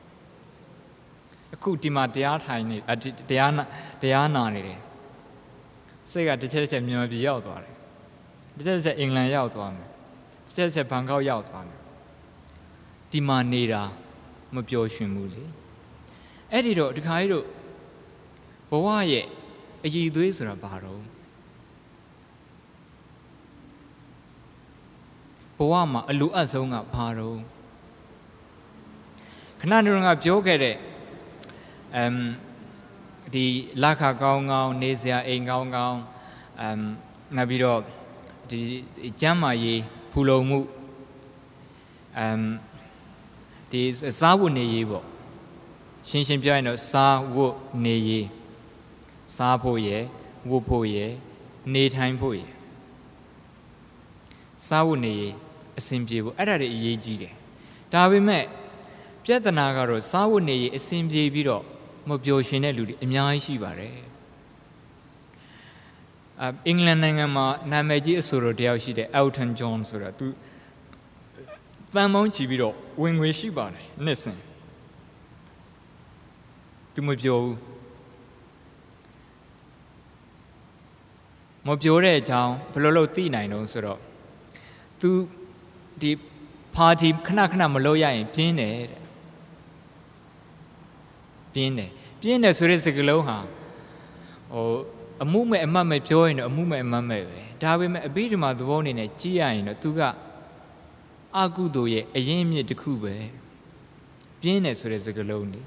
အခုဒီမှာတရားထိုင်နေတရားနာနေတယ်စိတ်ကတစ်ချက်မြန်မာပြည်ရောက်သွားတယ်တစ်ချက်အင်္ဂလန်ရောက်သွားမယ်တစ်ချက်ဘန်ကောက်ရောက်သွားမယ်ဒီမှာနေတာမပျော်ရွှင်ဘူးလေအဲ့ဒီတော့ဒီခါကြီးတို့ဘဝရဲ့အည်သွေးဆိုတာဘာတော့ဘဝမှာအလိုအပ်ဆုံးကဘာတော့ခဏတုန်းကပြောခဲ့တဲ့ဒီလခကောင်းနေစရာအိမ်ကောင်းနောက်ပြီးတော့ဒီကျမ်းမာရေးဖူလုံမှုဒီစားဝတ်နေရေးပေါ့ရှင်းပြောရင်တော့စားဝတ်နေရေးစားဖို့ရယ်ဝတ်ဖို့ရယ်နေထိုင်ဖို့ရယ်စားဝတ်နေရေးအဆင်ပြေဖို့အဲ့ဒါတွေအရေးကြီးတယ်ဒါပေမဲ့ပြဿနာကတော့စားဝတ်နေရေးအဆင်ပြေပြီးတော့မပျော်ရွှင်တဲ့လူတွေအများကြီးရှိပါတယ်အင်္ဂလန်နိုင်ငံမှာနာမည်ကြီးအဆိုတော်တယောက်ရှိတဲ့ Elton John ဆိုတာသူတန်မောင်းချီပြီးတော့ဝင်ငွေရှိပါတယ်နှစ်စဉ်သူမပြောဘူးမပြောတဲ့အကြောင်းဘယ်လိုလုပ်သိနိုင်တော့ဆိုတော့ သူဒီပါတီခဏခဏမလုပ်ရရင်ပြင်းတယ်တဲ့ပြင်းတယ်ဆိုတဲ့စကားလုံးဟာအမှုမဲ့အမှတ်မဲ့ပြောရင်တော့အမှုမဲ့အမှတ်မဲ့ပဲဒါပေမဲ့အဘိဓမ္မာသဘောအနေနဲ့ကြည့်ရရင်တော့သူကအကုသိုလ်ရဲ့အရင်းအမြစ်တစ်ခုပဲပြင်းတယ်ဆိုတဲ့စကားလုံးဒီ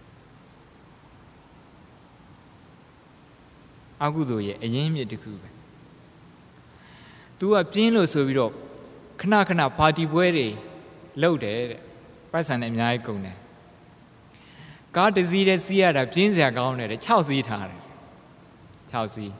အကုသိုလ်ရဲ့အရင်းအမြစ်တစ်ခုပဲသူကပြင်းလို့ဆိုပြီးတော့ခဏခဏပါတီပွဲတွေလုပ်တယ်တဲ့ပိုက်ဆံနဲ့အများကြီးကုန်တယ်ကားတစ်စီးတည်းစီးရတာပြင်းစရာကောင်းတယ်တဲ့6စီးထားတယ်6စီး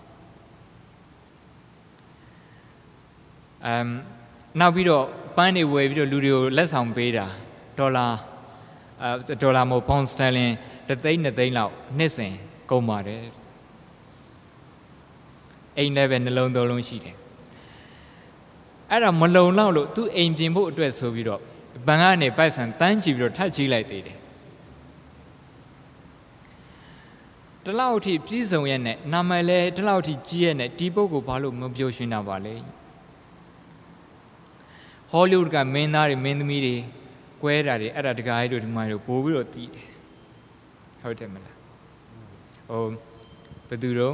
နောက်ပြီးတော့ပန်းတွေဝယ်ပြီးတော့လူတွေကိုလက်ဆောင်ပေးတာဒေါ်လာမဟုတ်ပေါင်စတာလင်1 သိန်း 2 သိန်းလောက်နှစ်စဉ်ကုန်ပါတယ်အိမ်လည်းပဲနှလုံး3လုံးရှိတယ်အဲ့ဒါမလုံလောက်လို့သူအိမ်ပြင်ဖို့အတွက်ဆိုပြီးတော့ဘဏ်ကနေပိုက်ဆံတန်းချီပြီးတော့ထပ်ချီလိုက်သေးတယ်ဒီလောက်အထိပြည့်စုံရဲ့နဲ့နာမည်လဲဒီလောက်အထိကြီးရဲ့နဲ့ဒီပုဂ္ဂိုလ်ဘာလို့မပြောရှင်းတာပါလဲဟောလိဝုဒ်ကမင်းသားတွေမင်းသမီးတွေကွဲတာတွေအဲ့ဒါတကားကြီးတို့ဒီမှာတို့ပို့ပြီးတော့တည်တယ်ဟုတ်တယ်မလားဘယ်သူတော့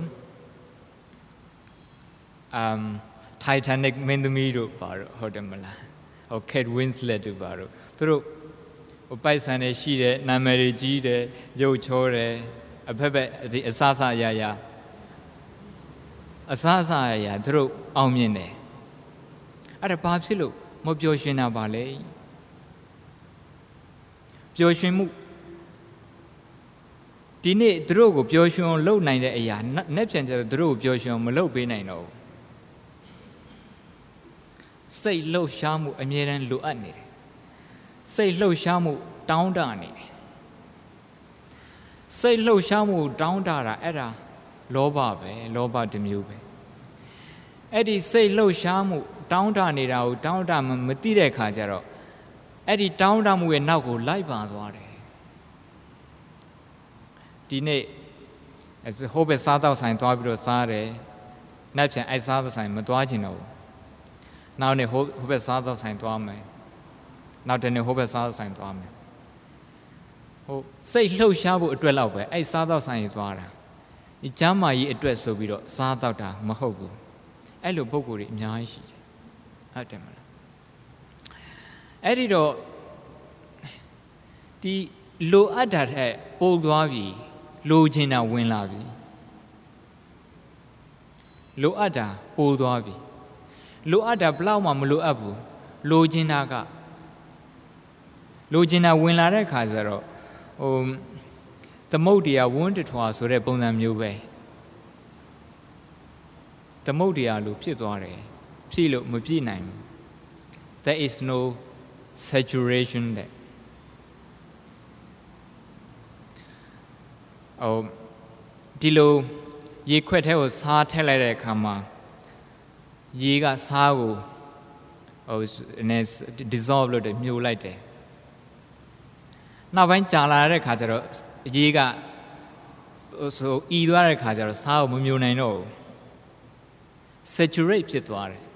Titanic မင်းသမီးတို့ပါတော့ဟုတ်တယ်မလားKate Winslet တို့ပါတော့သူတို့ပိုက်ဆံတွေရှိတယ်နာမည်တွေကြီးတယ်ရုပ်ချောတယ်အဖက်ဖက်ဒီအစစရရသူတို့အောင်မြင်တယ်အဲ့ဒါဘာဖြစ်လို့မပျော်ရွှင်တာပါလဲပျော်ရွှင်မှုဒီနေ့သူတို့ကိုပျော်ရွှင်အောင်လုပ်နိုင်တဲ့အရာနဲ့ပြန်ကြတော့သူတို့ကိုပျော်ရွှင်အောင်မလုပ်ပေးနိုင်တော့ဘူးစိတ်လှုပ်ရှားမှုအမြဲတမ်းလိုအပ်နေတယ်စိတ်လှုပ်ရှားမှုတောင်းတနေတယ်စိတ်လှုပ်ရှားမှုတောင်းတတာအဲ့ဒါလောဘပဲလောဘတစ်မျိုးပဲအဲ့ဒီစိတ်လှုပ်ရှားမှုတောင်းတနေတာကိုတောင်းတမသိတဲ့ခါကျတော့အဲ့ဒီတောင်းတမှုရဲ့နောက်ကိုလိုက်ပါသွားတယ်ဒီနေ့ဟိုဘက်စားတော့ဆိုင်သွားပြီးတော့စားတယ်။နောက်ပြန်အဲ့စားတော့ဆိုင်မသွားချင်တော့ဘူး။နောက်နေ့ဟိုဘက်စားတော့ဆိုင်သွားမယ်။နောက်တနေ့ဟိုဘက်စားတော့ဆိုင်သွားမယ်။စိတ်လှုပ်ရှားဖို့အတွက်လောက်ပဲအဲ့စားတော့ဆိုင်သွားတာ။ဒီကျမ်းမာရေးအတွက်ဆိုပြီးတော့စားတော့တာမဟုတ်ဘူး။အဲ့လိုပုံကိုယ်တွေအများကြီးရှိတယ်။ဟုတ်တယ်မလား။အဲ့ဒီတော့ဒီလိုအပ်တာတဲ့ပို့သွားပြီလိုချင်တာဝင်လာပြီလိုအပ်တာပိုးသွားပြီလိုအပ်တာဘလောက်မှမလိုအပ်ဘူးလိုချင်တာဝင်လာတဲ့ခါကျတော့သမုတ်တရားဝန်းတထွာဆိုတဲ့ပုံစံမျိုးပဲသမုတ်တရားလိုဖြစ်သွားတယ်ဖြည့်လို့မပြည့်နိုင်ဘူး There is no saturation thereဒီလိုရေခွက်ထဲကိုစားထည့်လိုက်တဲ့အခါမှာရေကစားကိုdissolve လုပ်တယ်မြုပ်လိုက်တယ်နောက်ပိုင်းကြာလာတဲ့ခါကျတော့ရေကဤသွားတဲ့ခါကျတော့စားကိုမမြုပ်နိုင်တော့ဘူး saturate ဖြစ်သွားတယ်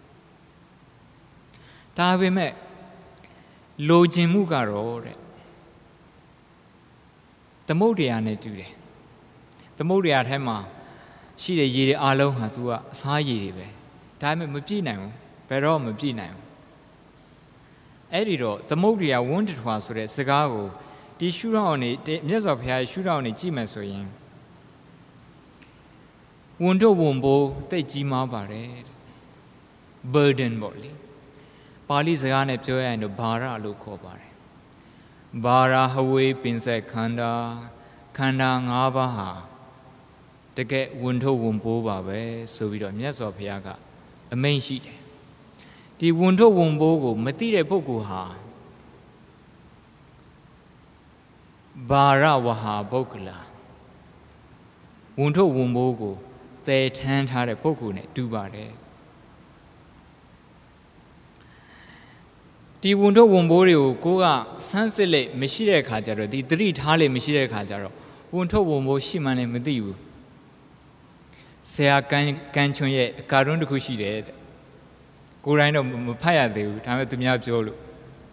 ဒါပေမဲ့လိုချင်မှုကတော့တဲ့သမုဒ္ဒရာနဲ့တူတယ်သမုဒ္ဒရာထဲမှာရှိတဲ့ရေတွေအလုံးဟာသူကအစားရေတွေပဲဒါပေမဲ့မပြည့်နိုင်ဘူးဘယ်တော့မပြည့်နိုင်ဘူးအဲ့ဒီတော့သမုဒ္ဒရာဝန်းတထွာဆိုတဲ့စကားကိုဒီရှုထောင့်နေမြတ်စွာဘုရားရှုထောင့်နေကြည့်မယ်ဆိုရင်ဝန်တို့ဝန်ပိုးတိတ်ကြီးမားပါတယ် burden ပေါ့လေပါဠိစကားနဲ့ပြောရရင်တော့ဘာရလို့ခေါ်ပါတယ်ဘာရာဟဝေပင်ဆက်ခန္ဓာ၅ပါးဟာတကယ်ဝန်ထုတ်ဝန်ပိုးပါပဲဆိုပြီးတော့မြတ်စွာဘုရားကအမိန့်ရှိတယ်ဒီဝန်ထုတ်ဝန်ပိုးကိုမသိတဲ့ပုဂ္ဂိုလ်ဟာဘာရဝဟာပုဂ္ဂလာဝန်ထုတ်ဝန်ပိုးကိုတည်ထမ်းထားတဲ့ပုဂ္ဂိုလ်နဲ့တူပါတယ်ဒီဝန်ထုတ်ဝန်ပိုးတွေကိုကိုကဆန်းစစ်လေမရှိတဲ့ခါကျတော့ဒီသတိထားလေမရှိတဲ့ခါကျတော့ဝန်ထုတ်ဝန်ပိုးရှိမှန်းလည်းမသိဘူးဆရာကန်ချွန်ရဲ့ကာတွန်းတစ်ခုရှိတယ်တဲ့ကိုယ်တိုင်တော့မဖတ်ရသေးဘူးဒါပေမဲ့သူများပြောလို့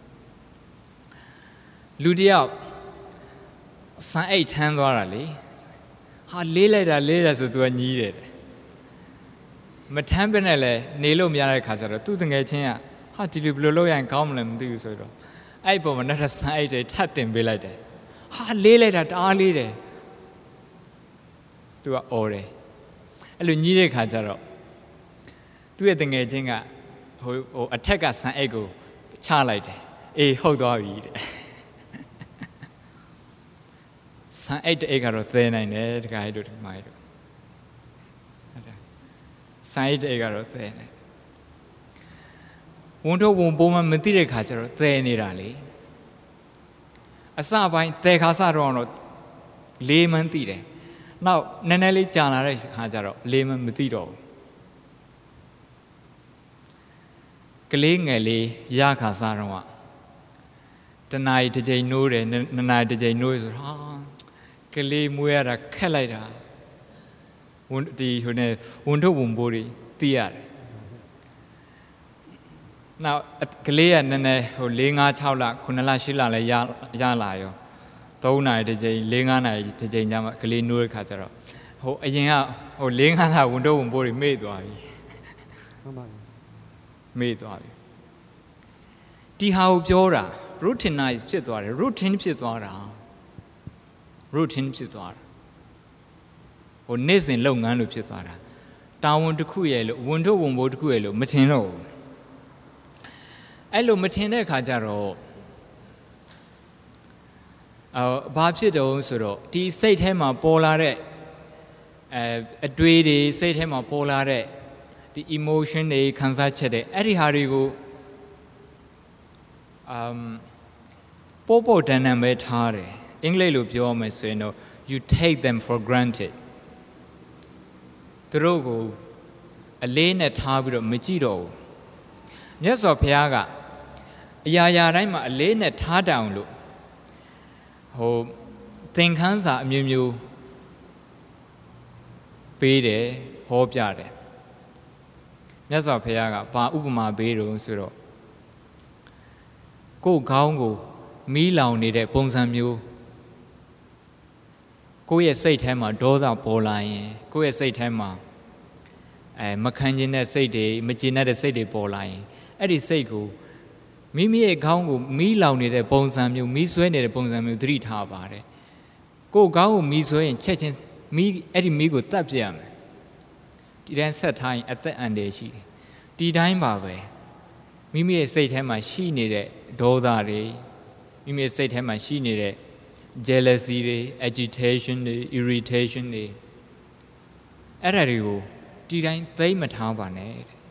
လူတယောက်စံအိတ်ထမ်းသွားတာလေဟာလေးလိုက်တာဆိုသူကညီးတယ်မထမ်းပဲနဲ့လဲနေလို့မရတဲ့ခါကျတော့သူ့တငယ်ချင်းကဟာဒီလိုဘယ်လိုလုပ်ရရင်ကောင်းမလဲမသိဘူးဆိုတော့အဲ့ပေါ်မှာနောက်ထပ်စံအိတ်တွေထပ်တင်ပေးလိုက်တယ်ဟာလေးလိုက်တာတအားလေးတယ်သူကအော်တယ်အဲ့လိုညီးတဲ့ခါကျတော့သူ့ရဲ့တငယ်ချင်းကဟိုအထက်ကစံအိတ်ကိုချလိုက်တယ်အေးဟုတ်သွားပြီတဲ့စံအိတ်တဲ့အိတ်ကတော့သဲနိုင်တယ်တခါတို့ဒီမှာတို့စံအိတ်တဲ့အိတ်ကတော့သဲနိုင်ဝန်ထုတ်ဝန်ပိုးမှမသိတဲ့ခါကျတော့သဲနေတာလေအစပိုင်းသဲခါစတော့လေးမှန်းသိတယ်နောက်နည်းနည်းလေးကြာလာတဲ့ခါကျတော့လေးမှန်းမသိတော့ဘူးကလေးငယ်လေးရခါစားတော့တနာရီတစ်ချိန်နိုးတယ်နှစ်နာရီတစ်ချိန်နိုးဆိုတော့ကလေးမွေးရတာခက်လိုက်တာဒီဟိုနဲ့ဝန်ထုတ်ဝန်ပိုးတွေသိရတယ်နောက်ကလေးကနည်းနည်းဟို4 5 6လ9လ10လလည်းရလာရော3နာရီတစ်ချိန်4 5နာရီတစ်ချိန်ညမှကလေးနိုးတဲ့ခါကျတော့ဟိုအရင်ကဟို4 5လဝန်ထုတ်ဝန်ပိုးတွေမေ့သွားပြီဟုတ်ပါဘူးမေ့သွားပြီဒီဟာကိုပြောတာ routinize ဖြစ်သွားတယ် routine ဖြစ်သွားတာ routine ဖြစ်သွားတာဟိုနေ့စဉ်လုပ်ငန်းလို့ဖြစ်သွားတာတာဝန်တစ်ခုရဲ့လို့ဝန်ထုတ်ဝန်ပိုးတစ်ခုရဲ့လို့မထင်တော့ဘူးအဲ့လိုမထင်တဲ့အခါကျတော့ဘာဖြစ်တုံးဆိုတော့ဒီစိတ်ထဲမှာပေါ်လာတဲ့အတွေးတွေစိတ်ထဲမှာပေါ်လာတဲ့ဒီ emotion တွေခံစားချက်တွေအဲ့ဒီဟာတွေကိုပေါ်တန်တန်ပဲထားတယ်အင်္ဂလိပ်လိုပြောမယ်ဆိုရင်တော့ you take them for granted သူတို့ကိုအလေးနဲ့ထားပြီးတော့မကြည့်တော့ဘူးမြတ်စွာဘုရားကအရာရာတိုင်းမှာအလေးနဲ့ထားတောင်လို့ဟိုသင်ခန်းစာအမျိုးမျိုးပေးတယ်ဟောပြတယ်မြတ်စွာဘုရားကဘာဥပမာပေးတော့ဆိုတော့ကိုယ်ခေါင်းကိုမီးလောင်နေတဲ့ပုံစံမျိုးကိုယ့်ရဲ့စိတ်ထဲမှာဒေါသပေါ်လာရင်ကိုယ့်ရဲ့စိတ်ထဲမှာမခံကျင်တဲ့စိတ်တွေမကျေနပ်တဲ့စိတ်တွေပေါ်လာရင်အဲ့ဒီစိတ်ကိုမိမိရဲ့ခေါင်းကိုမီးလောင်နေတဲ့ပုံစံမျိုးမီးဆွဲနေတဲ့ပုံစံမျိုးသတိထားပါတယ်ကိုယ်ခေါင်းကိုမီးဆွဲရင်ချက်ချင်းမီးအဲ့ဒီမီးကိုတတ်ပြရမယ်ဒီတိုင်းဆက်ထားရင်အသက်အန္တရာယ်ရှိတယ်ဒီတိုင်းပါပဲမိမိရဲ့စိတ်ထဲမှာရှိနေတဲ့ဒေါသတွေမိမိရဲ့စိတ်ထဲမှာရှိနေတဲ့ jealousy တွေ agitation တွေ irritation တွေအဲ့ဒါတွေကိုဒီတိုင်းသိမထားပါနဲ့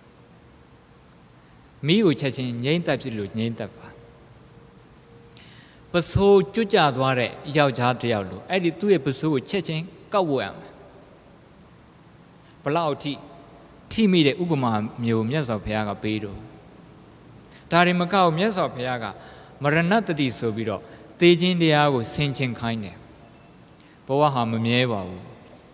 မိကိုချက်ချင်းငြိမ့်သက်ဖြစ်လို့ငြိမ့်သက်ပါပစိုးကျွတ်ကြသွားတဲ့ယောက်ျားတစ်ယောက်လို့အဲ့ဒီသူ့ရဲ့ပစိုးကိုချက်ချင်းကောက်ဝတ်ရမယ်ဘလောက်ထိမိတဲ့ဥပမာမျိုးမြတ်စွာဘုရားကပေးတော့ဒါတွေမကောက်မြတ်စွာဘုရားကမရဏတတိဆိုပြီးတော့သေခြင်းတရားကိုဆင်ခြင်ခိုင်းတယ်ဘဝဟာမမြဲပါဘူး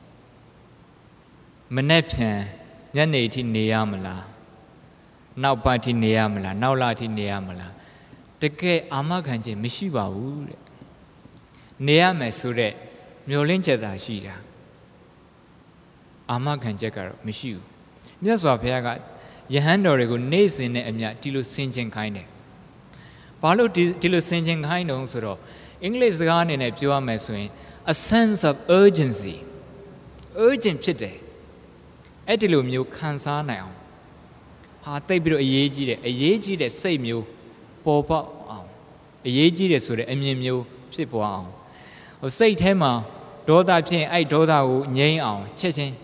မနေ့ဖြန်ညနေထိနေရမလားနောက်ပတ်ထိနေရမလားနောက်လထိနေရမလားတကယ်အာမခံခြင်းမရှိပါဘူးတဲ့နေရမယ်ဆိုတဲ့မျှော်လင့်ချက်သာရှိတာအာမခံချက်ကတော့မရှိဘူးမြတ်စွာဘုရားကယဟန်တော်တွေကိုနေ့စဉ်နဲ့အမျှဒီလိုဆင်ခြင်ခိုင်းတယ်ဘာလို့ဒီလိုဆင်ခြင်ခိုင်းတော့ဆိုတော့အင်္ဂလိပ်စကားအနေနဲ့ပြောရမယ်ဆိုရင် a sense of urgency urgent ဖြစ်တယ်အဲ့ဒီလိုမျိုးခံစားနိုင်အောင်ဟာတိတ်ပြီးတော့အရေးကြီးတဲ့စိတ်မျိုးပေါ်ပေါက်အောင်အရေးကြီးတယ်ဆိုတဲ့အမြင်မျိုးဖြစ်ပေါ်အောင်ဟိုစိတ်ထဲမှာဒေါသဖြစ်ရင်အဲ့ဒေါသကိုငြိမ်းအောင်ချက်ချင်း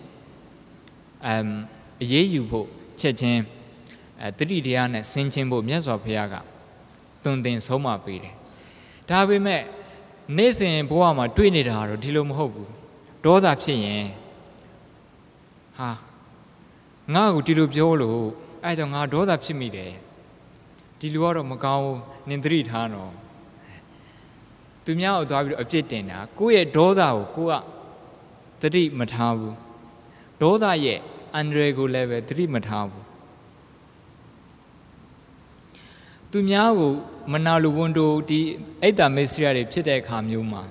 အရေးယူဖို့ချက်ချင်းတတိတရားနဲ့ဆင်ခြင်ဖို့မြတ်စွာဘုရားကသွန်သင်ဆုံးမပေးတယ်ဒါပေမဲ့နေ့စဉ်ဘဝမှာတွေ့နေတာတော့ဒီလိုမဟုတ်ဘူးဒေါသဖြစ်ရင်ဟာငါ့ကိုဒီလိုပြောလို့အဲကြောင့်ငါဒေါသဖြစ်မိတယ်ဒီလိုကတော့မကောင်းဘူးနင်သတိထားတော့သူများကိုသွားပြီးတော့အပြစ်တင်တာကိုယ့်ရဲ့ဒေါသကိုကိုကသတိမထားဘူးဒေါသရဲ့အန္တရာယ်ကိုလည်းပဲသတိမထားဘူးသူများကိုမနာလိုဝန်တိုဒီအိတ်တာမေစရိယတွေဖြစ်တဲ့အခါမျိုးမှာ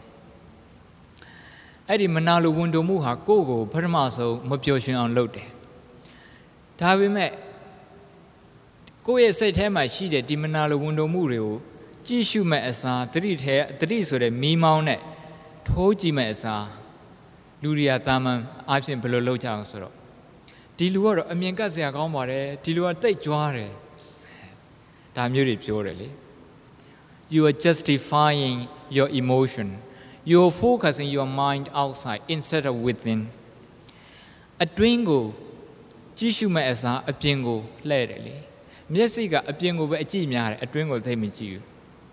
အဲ့ဒီမနာလိုဝန်တိုမှုဟာကိုယ့်ကိုပထမဆုံးမပျော်ရွှင်အောင်လုပ်တယ်ဒါပေမဲ့ကိုယ့်ရဲ့စိတ်ထဲမှာရှိတဲ့ဒီမနာလိုဝန်တိုမှုတွေကိုကြည့်ရှုမဲ့အစားသတိဆိုတဲ့မီးမောင်းနဲ့ထိုးကြည့်မဲ့အစားလူတွေကတာမန်အားဖြင့်ဘယ်လိုလုပ်ကြအောင်ဆိုတော့ဒီလူကတော့အမြင်ကပ်စရာကောင်းပါတယ်ဒီလူကတိတ်ကြွားတယ်ဒါမျိုးတွေပြောတယ်လေ you are justifying your emotion you are focusing your mind outside instead of within အတွင်းကိုကြည့်ရှုမဲ့အစားအပြင်ကိုလှည့်တယ်လေမျက်စိကအပြင်ကိုပဲအကြည့်များတယ်အတွင်းကိုသိမကြည့်ဘူး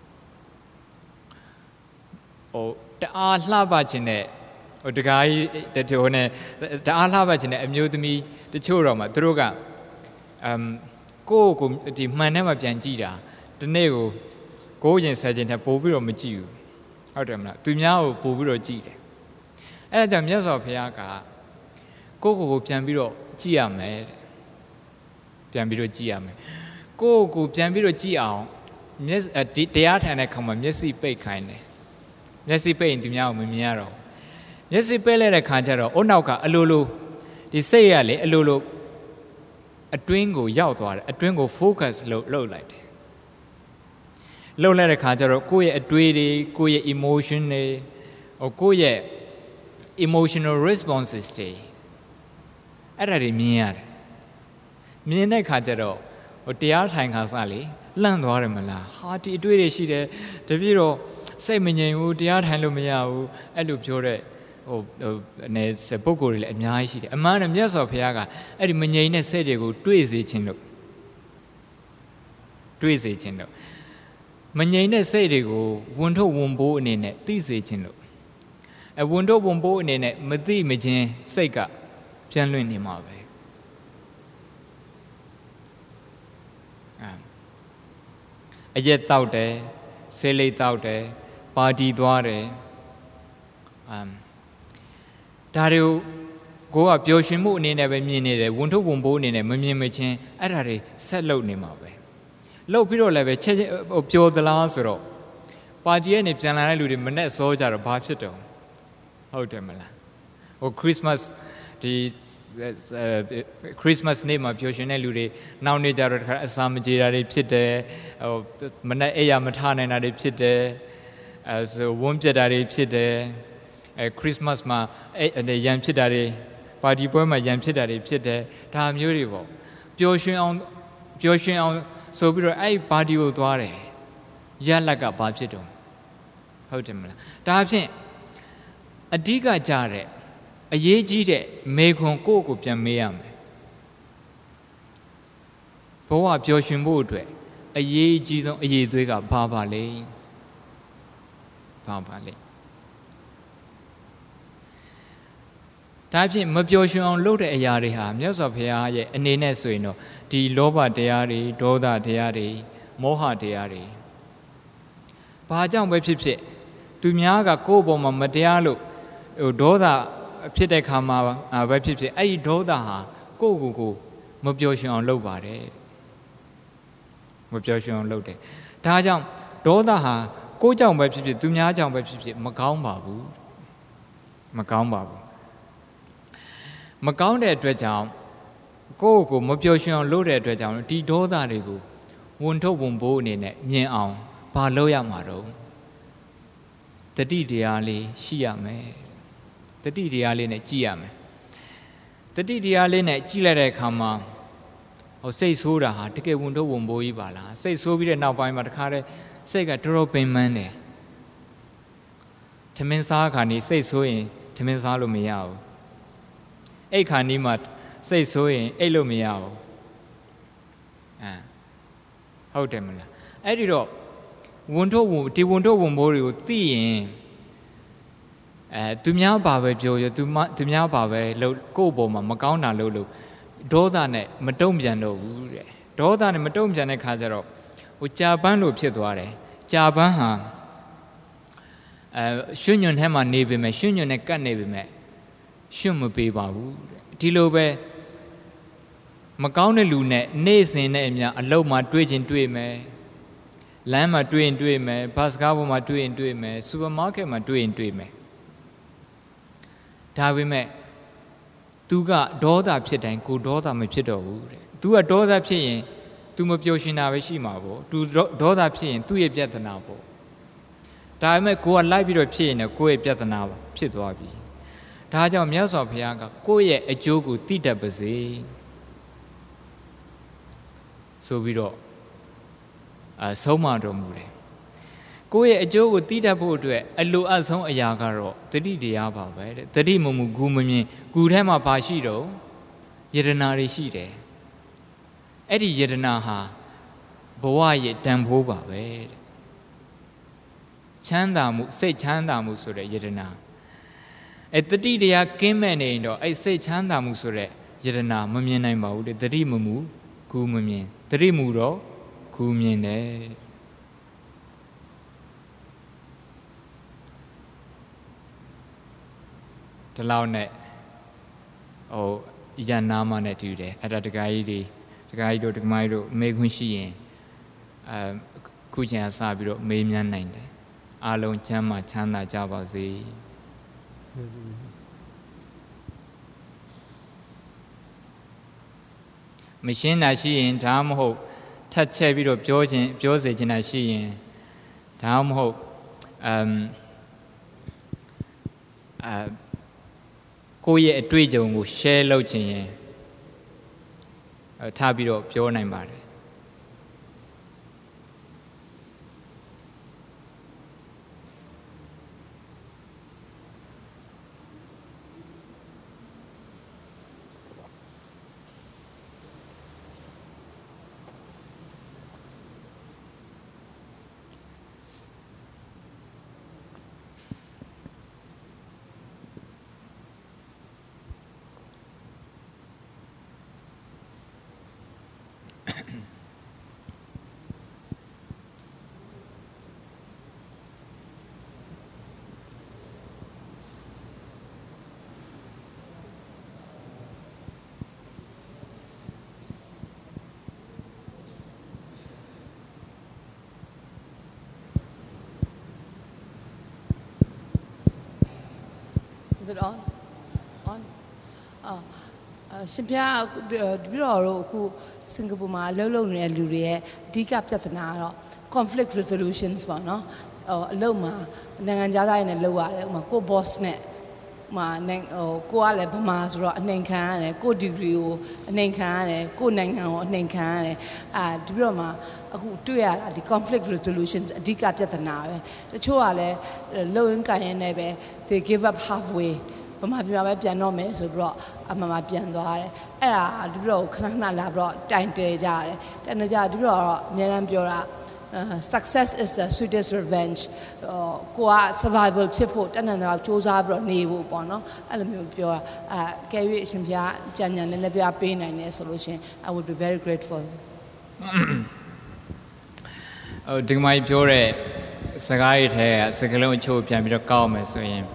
တအားလှပခြင်းနဲ့တကားကြီးတချို့နဲ့တအားလှပခြင်းနဲ့အမျိုးသမီးတချို့တော့မှသူတို့ကကိုယ့်ကိုဒီမှန်ထဲမှာပြန်ကြည့်တာဒီနေ့ကိုယ်ရင်ဆက်ခြင်းနဲ့ပို့ပြီးတော့မကြည့်ဘူးဟုတ်တယ်မလားသူများကိုပို့ပြီးတော့ကြည့်တယ်အဲ့ဒါကြောင့်မြတ်စွာဘုရားကကိုယ့်ကိုပြန်ပြီးတော့ကြည့်ရမယ်ပြန်ပြီးတော့ကြည့်ရမယ်ကိုယ့်ကိုပြန်ပြီးတော့ကြည့်အောင်တရားထိုင်တဲ့ခါမှာမျက်စိပိတ်ခိုင်းတယ်မျက်စိပိတ်ရင်သူများကိုမမြင်ရတော့မျက်စိပိတ်လိုက်တဲ့ခါကျတော့အုတ်နောက်ကအလိုလိုဒီစိတ်ရလေအလိုလိုအတွင်းကိုရောက်သွားတယ်အတွင်းကို focus လုပ်လိုက်တယ်လှုပ်လိုက်တဲ့ခါကျတော့ကိုယ့်ရဲ့အတွေးတွေကိုယ့်ရဲ့ emotion တွေကိုယ့်ရဲ့ emotional responses တွေအဲ့ဒါတွေမြင်ရတယ်မြင်တဲ့ခါကျတော့တရားထိုင်ခါစလေလန့်သွားတယ်မလားဟာဒီအတွေးတွေရှိတယ်တပြည့်တော့စိတ်မငြိမ်ဘူးတရားထိုင်လို့မရဘူးအဲ့လိုပြောတဲ့အနေပုဂ္ဂိုလ်တွေလည်းအများကြီးရှိတယ်အမှန်နဲ့မြတ်စွာဘုရားကအဲ့ဒီမငြိမ်တဲ့စိတ်တွေကိုတွေးစေခြင်းလို့မငြိမ်တဲ့စိတ်တွေကိုဝန်ထုတ်ဝန်ပိုးအနေနဲ့သိစေခြင်းလို့ဝန်ထုတ်ဝန်ပိုးအနေနဲ့မသိမချင်းစိတ်ကပြန့်လွင့်နေမှာပဲအရက်တောက်တယ်ဆေးလိပ်တောက်တယ်ပါတီသွားတယ်ဒါတွေကိုကပျော်ရွှင်မှုအနေနဲ့ပဲမြင်နေတယ်ဝန်ထုတ်ဝန်ပိုးအနေနဲ့မမြင်မချင်းအဲ့ဒါတွေဆက်လုပ်နေမှာပဲလှုပ်ပြီးတော့လည်းပဲချက်ပျော်သလားဆိုတော့ပါတီကနေပြန်လာတဲ့လူတွေမနဲ့စောကြတော့ဘာဖြစ်တော့ဟုတ်တယ်မလားခရစ်မတ်ဒီခရစ်မတ်နေ့မှာပျော်ရွှင်တဲ့လူတွေနောက်နေ့ကျတော့အစာမကြေတာတွေဖြစ်တယ်မနဲ့အိယာမထနိုင်တာတွေဖြစ်တယ်ဆိုဝန်းပြက်တာတွေဖြစ်တယ်ခရစ်မတ်မှာရန်ဖြစ်တာတွေပါတီပွဲမှာရန်ဖြစ်တာတွေဖြစ်တယ်ဒါမျိုးတွေပေါ့ပျော်ရွှင်အောင်ဆိုပြီးတော့အဲ့ပါတီကိုသွားတယ်ရလက်ကဘာဖြစ်တော့ဟုတ်တယ်မလားဒါဖြင့်အဓိကကြတဲ့အရေးကြီးတဲ့မေခွန်ကိုပြန်မေးရမယ်ဘဝပျော်ရွှင်ဖို့အတွက်အရေးကြီးဆုံးအရေးသွေးကဘာပါလဲဒါဖြင့်မပျော်ရွှင်အောင်လုပ်တဲ့အရာတွေဟာမြတ်စွာဘုရားရဲ့အနေနဲ့ဆိုရင်တော့ဒီလောဘတရားတွေဒေါသတရားတွေမောဟတရားတွေဘာကြောင့်ပဲဖြစ်ဖြစ်သူများကကိုယ့်ဘောမှာမတရားလို့ဒေါသဖြစ်တဲ့ခါမှာပဲဖြစ်ဖြစ်အဲ့ဒီဒေါသဟာကိုယ့်ကိုမပျော်ရွှင်အောင်လုပ်ပါတယ်မပျော်ရွှင်အောင်လုပ်တယ်ဒါကြောင့်ဒေါသဟာကိုယ့်ကြောင့်ပဲဖြစ်ဖြစ်သူများကြောင့်ပဲဖြစ်ဖြစ်မကောင်းပါဘူးမကောင်းတဲ့အတွက်ကြောင့်ကိုယ့်ကိုမပျော်ရွှင်အောင်လုပ်တဲ့အတွက်ကြောင့်ဒီဒေါသတွေကိုဝန်ထုတ်ဝန်ပိုးအနေနဲ့မြင်အောင်ဘာလုပ်ရမှာတော့တတိတရားလေးရှိရမယ်တတိတရားလေးနဲ့ကြည့်ရမယ်တတိတရားလေးနဲ့ကြည့်လိုက်တဲ့အခါမှာစိတ်ဆိုးတာဟာတကယ်ဝန်ထုတ်ဝန်ပိုးကြီးပါလားစိတ်ဆိုးပြီးတဲ့နောက်ပိုင်းမှာတခါတည်းစိတ်ကတော်တော်ပင်ပန်းတယ်ထမင်းစားခါနေစိတ်ဆိုးရင်ထမင်းစားလို့မရဘူးအိတ်ခါနီးမှာစိတ်ဆိုးရင်အိတ်လို့မရဘူးဟုတ်တယ်မလားအဲ့ဒီတော့ဝန်ထုတ်ဝန်ပိုးတွေကိုသိရင်သူများပါပဲပြောရသူများပါပဲလို့ကိုယ့်ဘောမှာမကောင်းတာလို့ဒေါသနဲ့မတုံ့ပြန်တော့ဘူးတဲ့ဒေါသနဲ့မတုံ့ပြန်တဲ့ခါကျတော့ကြာပန်းလို့ဖြစ်သွားတယ်ကြာပန်းဟာရွှွညွန်ထဲမှာနေပေမဲ့ရွှွညွန်နဲ့ကတ်နေပေမဲ့ရွှွမပေးပါဘူးတဲ့ဒီလိုပဲမကောင်းတဲ့လူနဲ့နေ့စဉ်နဲ့အမျှအလုပ်မှာတွေ့ချင်းတွေ့မယ်လမ်းမှာတွေ့ရင်တွေ့မယ်ဘတ်စကားပေါ်မှာတွေ့ရင်တွေ့မယ်စူပါမားကတ်မှာတွေ့ရင်တွေ့မယ်ဒါပေမဲ့သူကဒေါသဖြစ်တိုင်းကိုဒေါသမဖြစ်တော့ဘူးတဲ့သူကဒေါသဖြစ်ရင်သူမပျော်ရွှင်တာပဲရှိမှာပေါ့သူဒေါသဖြစ်ရင်သူ့ရဲ့ပြဿနာပေါ့ဒါပေမဲ့ကိုကလိုက်ပြီးတော့ဖြစ်ရင်လည်းကိုယ့်ရဲ့ပြဿနာဖြစ်သွားပြီဒါကြောင့်မြတ်စွာဘုရားကကိုယ့်ရဲ့အကျိုးကိုသိတတ်ပါစေဆိုပြီးတော့ဆုံးမတော်မူတယ်ကိုယ့်ရဲ့အကျိုးကိုသိတတ်ဖို့အတွက်အလိုအပ်ဆုံးအရာကတော့တတိတရားပါပဲတဲ့တတိမမှုဂူမမြင်ဂူထဲမှာဘာရှိတော့ယတနာတွေရှိတယ်အဲ့ဒီယတနာဟာဘဝရဲ့တန်ဖိုးပါပဲတဲ့ချမ်းသာမှုစိတ်ချမ်းသာမှုဆိုတဲ့ယတနာတတိတရားကင်းမဲ့နေရင်တော့စိတ်ချမ်းသာမှုဆိုတဲ့ယတနာမမြင်နိုင်ပါဘူးတဲ့တတိမမှုဂူမမြင်တတိမူတော့ဂူမြင်တယ်ဒီလောက်နဲ့ရန်နာမနဲ့တူတယ်အဲ့ဒါတခါကြီးတို့ဒကမကြီးတို့မေးခွန်းရှိရင်ခုချိန်ကစပြီးတော့မေးမြန်းနိုင်တယ်အားလုံးချမ်းသာချမ်းသာကြပါစေမရှင်းတာရှိရင်ဒါမှမဟုတ်ထပ်ချက်ပြီးတော့ပြောစေချင်တာရှိရင်ဒါမှမဟုတ်ကိုယ့်ရဲ့အတွေ့အကြုံကို share လုပ်ချင်ရင်ထားပြီးတော့ပြောနိုင်ပါတယ် Is it on? On? ရှင်ပြပြီးတော့အခုစင်ကာပူမှာအလုပ်လုပ်နေတဲ့လူတွေရဲ့အဓိကပြဿနာကတော့ conflict resolutions ပေါ့နော်အလုပ်မှာနိုင်ငံခြားသားတွေနဲ့လုပ်ရတယ်ဥပမာကို boss နဲ့ကိုကလည်းဗမာဆိုတော့အနှိမ်ခံရတယ်ကို degree ကိုအနှိမ်ခံရတယ်ကိုနိုင်ငံကိုအနှိမ်ခံရတယ်ဒီပြီးတော့မှအခုတွေ့ရတာဒီ conflict resolutions အဓိကပြဿနာပဲတချို့ကလည်းလုပ်ရင်းကန်ရင်းနဲ့ပဲ they give up halfway ဗမာပြည်မှာပဲပြန်တော့မယ်ဆိုပြီးတော့အမှန်မှပြန်သွားတယ်အဲ့ဒါဒီပြီးတော့ခဏလာပြီးတော့တိုင်တယ်ကြတယ်တိုင်တယ်ကြဒီပြီးတော့အများအားပြောတာ success is the sweetest revenge ကိုက survival ဖြစ်ဖို့တဏ္ဍာတော့စူးစမ်းပြီးတော့နေဖို့ပေါ့နော်အဲ့လိုမျိုးပြောတာကဲ၍အရှင်ဘုရားကြံလည်းပြပေးနိုင်တယ်ဆိုလို့ရှင် I would be very grateful ဒီကမိုင်းပြောတဲ့စကားတွေထဲကစကားလုံးအချို့ပြန်ပြီးတော့ကောက်မယ်ဆိုရင်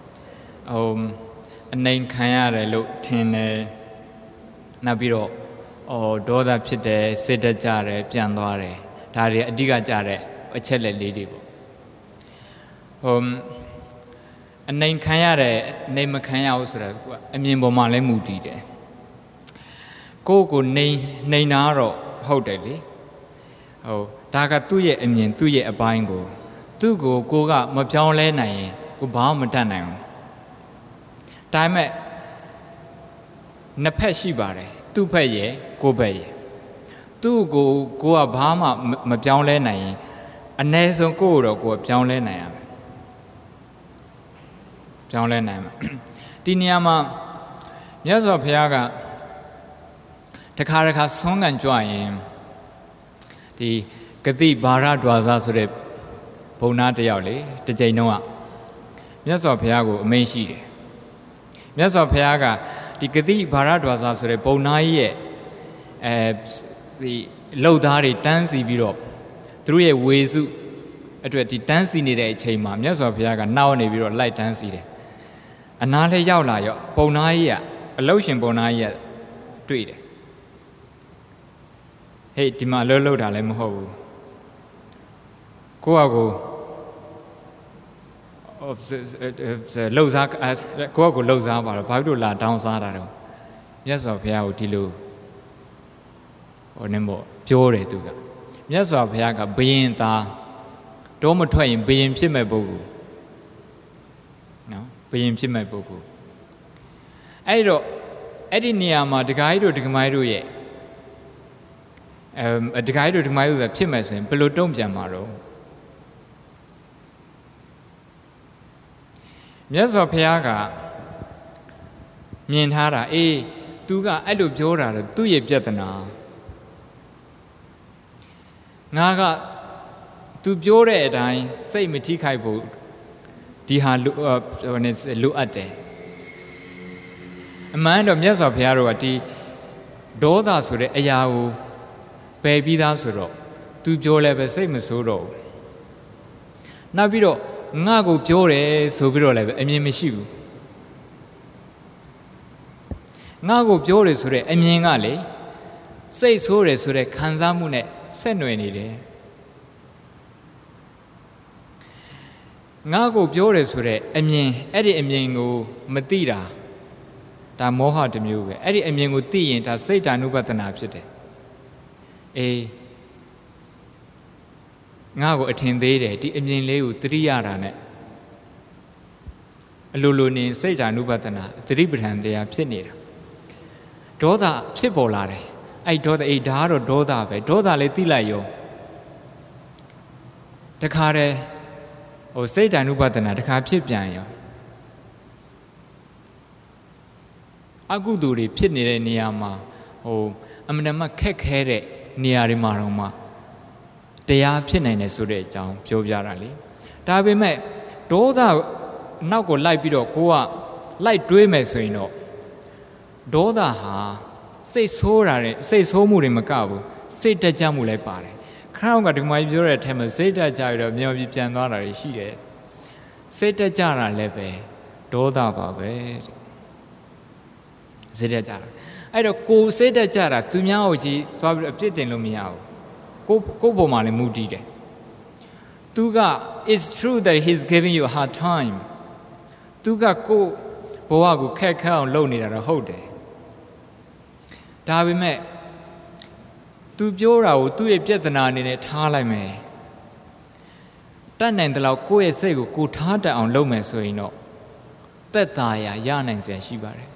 အနိုင်ခံရတယ်လို့ထင်တယ်နောက်ပြီးတော့ဒေါသဖြစ်တယ်စိတ်တက်ကြတယ်ပြန်သွားတယ်ဒါတွေအဓိကကြတဲ့အချက်လက်လေးတွေပေါ့အနိုင်ခံရတယ်နေမခံရဘူးဆိုတာကအမြင်ပေါ်မှာလည်းမူတည်တယ်ကိုနေနာတော့ဟုတ်တယ်လေဒါကသူ့ရဲ့အမြင်သူ့ရဲ့အပိုင်းကိုသူ့ကိုကမပြောင်းလဲနိုင်ရင်ကိုဘာမှမတတ်နိုင်ဘူးဒါပေမဲ့နှစ်ဖက်ရှိပါတယ်သူ့ဖက်ရဲ့ကိုယ့်ဖက်ရဲ့သူ့ကိုကဘာမှမပြောင်းလဲနိုင်ရင်အ ਨੇ ဆုံးကိုယ့်ကိုတော့ပြောင်းလဲနိုင်ရမယ်ပြောင်းလဲနိုင်မှာဒီနေရာမှာမြတ်စွာဘုရားကတခါဆုံးကန်ကြွရင်ဒီဂတိဘာရဒွါစာဆိုတဲ့ဘုံနာတယောက်လေတစ်ချိန်တော့မြတ်စွာဘုရားကိုအမိန့်ရှိတယ်မြတ်စွာဘုရားကဒီဂတိဘာရဒွါစာဆိုတဲ့ဘုံနာကြီးရဲ့ဒီလှုပ်သားတွေတန်းစီပြီးတော့သူတို့ရဲ့ဝေစုအတွက်ဒီတန်းစီနေတဲ့အချိန်မှာမြတ်စွာဘုရားကနောက်နေပြီးတော့လိုက်တန်းစီတယ်အနားလေးရောက်လာရောပုံနာကြီးကအလုရှင်ပေါ်နာကြီးကတွေ့တယ်ဟေးဒီမှာအလုပ်တာလည်းမဟုတ်ဘူးကိုယ့်အကိုလှုပ်စားကိုယ့်အကိုလှုပ်စားပါတော့ဘာဖြစ်လို့လာတောင်းစားတာတော့မြတ်စွာဘုရားကိုဒီလိုဟိုနေမို့ပြောတယ်သူကမြတ်စွာဘုရားကဘယင်သားတော့မထွက်ရင်ဘယင်ဖြစ်မဲ့ပုဂ္ဂိုလ်နော်ဘယင်ဖြစ်မဲ့ပုဂ္ဂိုလ်အဲ့တော့အဲ့ဒီနေရာမှာဒကာကြီးတို့ဒကမကြီးတို့ရဲ့ဒကာကြီးတို့ဒကမကြီးတို့ဖြစ်မဲ့ဆိုရင်ဘယ်လိုတုံ့ပြန်မှာတော့မြတ်စွာဘုရားကမြင်ထားတာအေးသူကအဲ့လိုပြောတာတော့သူ့ရဲ့ပြဿနာငါကသူပြောတဲ့အတိုင်းစိတ်မထိခိုက်ဖို့ဒီဟာလိုအပ်တယ်အမှန်တော့မြတ်စွာဘုရားတို့ကဒီဒေါသဆိုတဲ့အရာကိုပယ်ပြီးသားဆိုတော့သူပြောလည်းပဲစိတ်မဆိုးတော့ဘူးနောက်ပြီးတော့ငါကိုပြောတယ်ဆိုပြီးတော့လည်းပဲအမြင်မရှိဘူးငါကိုပြောတယ်ဆိုတဲ့အမြင်ကလေစိတ်ဆိုးတယ်ဆိုတဲ့ခံစားမှုနဲ့ဆက်နွယ်နေတယ်ငါကိုပြောတယ်ဆိုတဲ့အမြင်အဲ့ဒီအမြင်ကိုမသိတာဒါမောဟတစ်မျိုးပဲအဲ့ဒီအမြင်ကိုသိရင်ဒါစိတ်ဓာနုပဒနာဖြစ်တယ်အေးငါကိုအထင်သေးတယ်ဒီအမြင်လေးကိုသတိရတာနဲ့အလိုလိုနေစိတ်ဓာနုပဒနာသတိပဋ္ဌာန်တရားဖြစ်နေတာဒေါသဖြစ်ပေါ်လာတယ်အဲ့ဒေါသအေးဒါကတော့ဒေါသပဲဒေါသလေးသိလိုက်ရောတခါတည်းဟိုစိတ်ဓာနုပဒနာတခါဖြစ်ပြန်ရောအကုသိုလ်တွေဖြစ်နေတဲ့နေရာမှာဟိုအမှန်တမ်းခက်ခဲတဲ့နေရာတွေမှာတော့မှတရားဖြစ်နိုင်တယ်ဆိုတဲ့အကြောင်းပြောပြတာလေဒါပေမဲ့ဒေါသနောက်ကိုလိုက်ပြီးတော့ကိုကလိုက်တွေးမယ်ဆိုရင်တော့ဒေါသဟာစိတ်ဆိုးတာတဲ့စိတ်ဆိုးမှုတွေမကဘူးစိတ်တက်ကြမှုလည်းပါတယ်ခရောင်းကဒီမှာပြောတဲ့အထက်မှာစိတ်တက်ကြရတော့မြောက်ပြီးပြန်သွားတာတွေရှိတယ်စိတ်တက်ကြတာလည်းပဲဒေါသပါပဲစိတ်တက်ကြတာအဲ့တော့ကိုယ်စိတ်တက်ကြတာသူများကိုကြည့်သွားပြီးအပြစ်တင်လို့မရဘူးကိုပုံမှာလည်းမူတည်တယ်သူက it's true that he's giving you a hard time သူကကိုဘဝကိုခက်ခဲအောင်လုပ်နေတာတော့ဟုတ်တယ်ဒါပေမဲ့သူပြောတာကိုသူ့ရဲ့ပြဿနာအနေနဲ့ထားလိုက်မယ်တတ်နိုင်တဲ့လောက်ကိုယ့်ရဲ့စိတ်ကိုကိုထားတတ်အောင်လုပ်မယ်ဆိုရင်တော့သက်သာရာရနိုင်စရာရှိပါတယ်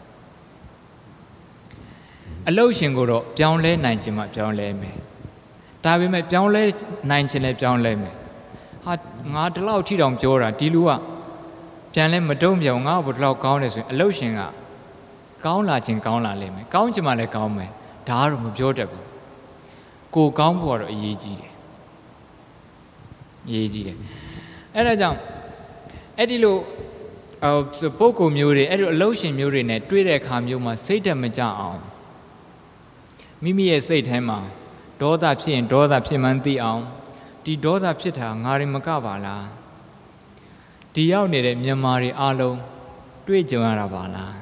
အလုရှင်ကိုတော့ပြောင်းလဲနိုင်ခြင်းမှပြောင်းလဲမယ်ဒါပေမဲ့ပြောင်းလဲနိုင်ခြင်းလည်းပြောင်းလဲမယ်ဟာငါဒီလောက်ထိတောင်ပြောတာဒီလူကပြန်လဲမတုံ့ပြောင်ငါ့ဘောဒီလောက်ကောင်းတယ်ဆိုရင်အလုရှင်ကကောင်းလာခြင်းကောင်းလာလိမ့်မယ်ကောင်းခြင်းမှလည်းကောင်းမယ်ဒါကတော့မပြောတတ်ဘူးကိုကောင်းဖို့ကတော့အရေးကြီးတယ်အရေးကြီးတယ်အဲ့ဒါကြောင့်အဲ့ဒီလိုပုဂ္ဂိုလ်မျိုးတွေအဲ့ဒီအလုရှင်မျိုးတွေနဲ့တွေ့တဲ့အခါမျိုးမှာစိတ်တက်မကြအောင်မိမိရဲ့စိတ်ထဲမှာဒေါသဖြစ်ရင်ဒေါသဖြစ်မှန်းသိအောင်ဒီဒေါသဖြစ်တာငါတွေမကပါလားဒီရောက်နေတဲ့မြန်မာတွေအားလုံးတွေ့ကြုံရတာပါလား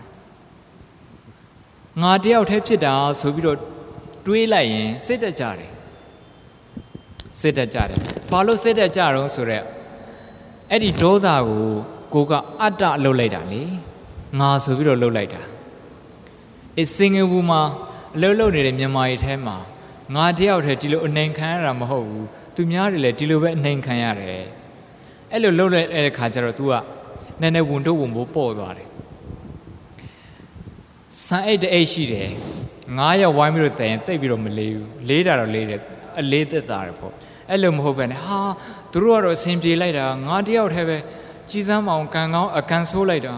ငါတယောက်တည်းဖြစ်တာဆိုပြီးတော့တွေးလိုက်ရင်စိတ်တက်ကြတယ်စိတ်တက်ကြတယ်ဘာလို့စိတ်တက်ကြတော့ဆိုတော့အဲ့ဒီဒေါသကိုကအတ္တလှုပ်လိုက်တာလေငါဆိုပြီးတော့လှုပ်လိုက်တာအစင်ငယ်ဘူးမှာအလှုပ်နေတဲ့မြန်မာတွေထဲမှာငါတယောက်တည်းဒီလိုအနှိမ်ခံရတာမဟုတ်ဘူးသူများတွေလည်းဒီလိုပဲအနှိမ်ခံရတယ်အဲ့လိုလှုပ်လိုက်တဲ့ခါကျတော့ तू ကနည်းနည်းဝန်တော့ဝန်ဖို့ပေါ့သွားတယ်ဆန်အိတ်တအိတ်ရှိတယ်9ရက်ဝိုင်းပြီးတော့တည်ရင်တိတ်ပြီးတော့မလေးဘူးလေးတာတော့လေးတယ်အလေးသက်တာတယ်ပေါ့အဲ့လိုမဟုတ်ပဲနဲ့ဟာသူတို့ကတော့အဆင်ပြေလိုက်တာငါတယောက်တည်းပဲကြီးစမ်းမအောင်ကန်ကောင်းအကန်ဆိုးလိုက်တာ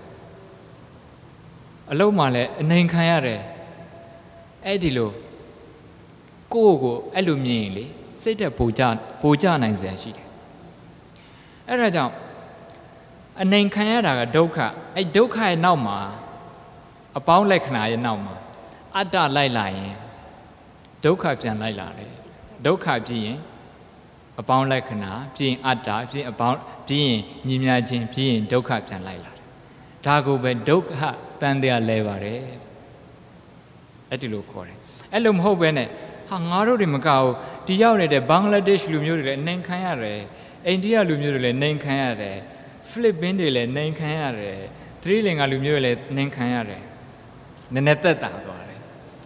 အလုံးမှလည်းအနှိမ်ခံရတယ်အဲ့ဒီလိုကိုယ့်ကိုအဲ့လိုမြင်ရင်လေစိတ်တက်ပိုကြနိုင်စရာရှိတယ်အဲ့ဒါကြောင့်အနှိမ်ခံရတာကဒုက္ခအဲ့ဒုက္ခရဲ့နောက်မှာအပေါင်းလက္ခဏာရဲ့နောက်မှာအတ္တလိုက်လာရင်ဒုက္ခပြန်လိုက်လာတယ်ဒုက္ခဖြစ်ရင်အပေါင်းလက္ခဏာဖြစ်ရင်အတ္တဖြစ်ရင်အပေါင်းဖြစ်ရင်ညီမြခြင်းဖြစ်ရင်ဒုက္ခပြန်လိုက်လာတယ်ဒါကိုပဲဒုက္ခတန်တရားလဲပါတယ်အဲ့ဒီလိုခေါ်တယ်အဲ့လိုမဟုတ်ဘဲနဲ့ဟာငါတို့တွေမကဘူးဒီရောက်နေတဲ့ဘင်္ဂလားဒေ့ရှ်လူမျိုးတွေလည်းနှိမ်ခံရတယ်အိန္ဒိယလူမျိုးတွေလည်းနှိမ်ခံရတယ်ဖိလစ်ပင်းတွေလည်းနှိမ်ခံရတယ်သီရိလင်္ကာလူမျိုးတွေလည်းနှိမ်ခံရတယ်နည်းနည်းသက်သာသွားတယ်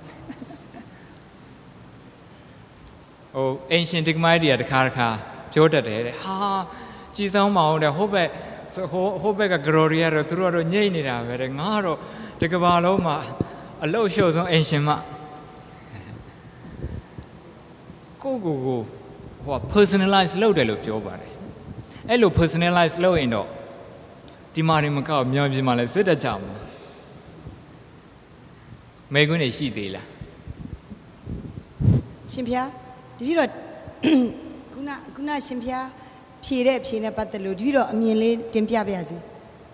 ဟိုအင်ရှင်ဒီကမိုင်းတွေကတခါပြောတတ်တယ်တဲ့ဟာကြည်ဆောင်မအောင်တဲ့ဟိုဘက်က glory ကတော့သူတို့ကတော့ညှိနေတာပဲတဲ့ငါကတော့ဒီကဘာလုံးမှာအလုတ်ရှုပ်ဆုံးအင်ရှင်မကိုဟို personalize လုပ်တယ်လို့ပြောပါတယ်အဲ့လို personalize လုပ်ရင်တော့ဒီမှာတွေမကောက်မြန်ပြင်မှာလဲစစ်တကြမှာမေကွန်းနေရှိသေးလားရှင်ဖျားတပည့်တော့ခုနရှင်ဖျားဖြေတဲ့ဖြေနဲ့ပတ်သက်လို့တပည့်တော့အမြင်လေးတင်ပြပါရစေ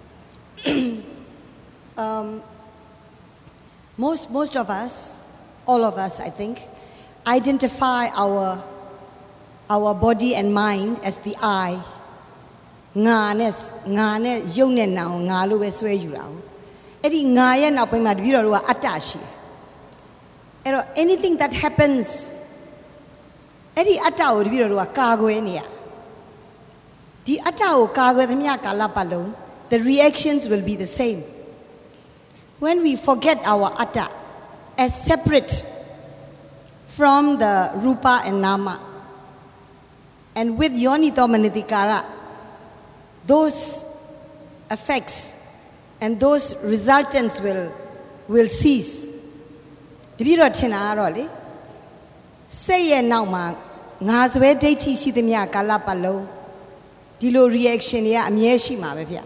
most of us all of us I think identify our body and mind as the I ငါနဲ့ရုပ်နဲ့နာကိုငါလို့ပဲဆွဲယူတာ哦အဲ့ဒီငါရဲ့နောက်ပိုင်းမှာတပည့်တော်တို့ကအတ္တရှိအဲ့တော့ anything that happens အဲ့ဒီအတ္တကိုတပည့်တော်တို့ကကာကွယ်နေရဒီအတ္တကိုကာကွယ်သမျှကာလပတ်လုံး the reactions will be the same when we forget our atta as separate from the rupa and nama and with yonito manatikara those effects and those resultants will cease တပည့်တော်ထင်တာကတော့လေစိတ်ရဲ့နောက်မှာငါစွဲဒိဋ္ဌိရှိသမျှကာလပတ်လုံးဒီလို reaction တွေကအမြဲရှိမှာပဲဗျ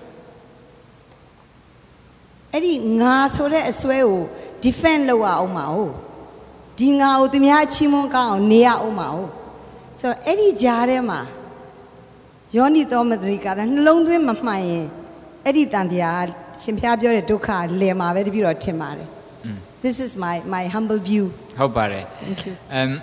အဲ့ဒီငါဆိုတဲ့အစွဲကို defend လုပ်ရအောင်ပါ哦ဒီငါကိုသူများချီးမွမ်းကောင်းအောင်နေရအောင်ပါ哦ဆိုတော့အဲ့ဒီကြားထဲမှာယောနိသောမတရိကတာနှလုံးသွင်းမမှန်ရင်အဲ့ဒီတန်တရားရှင်ဖျားပြောတဲ့ဒုက္ခလည်မှာပဲတပည့်တော်ထင်ပါတယ်This is my humble view ဟုတ်ပါတယ် Thank you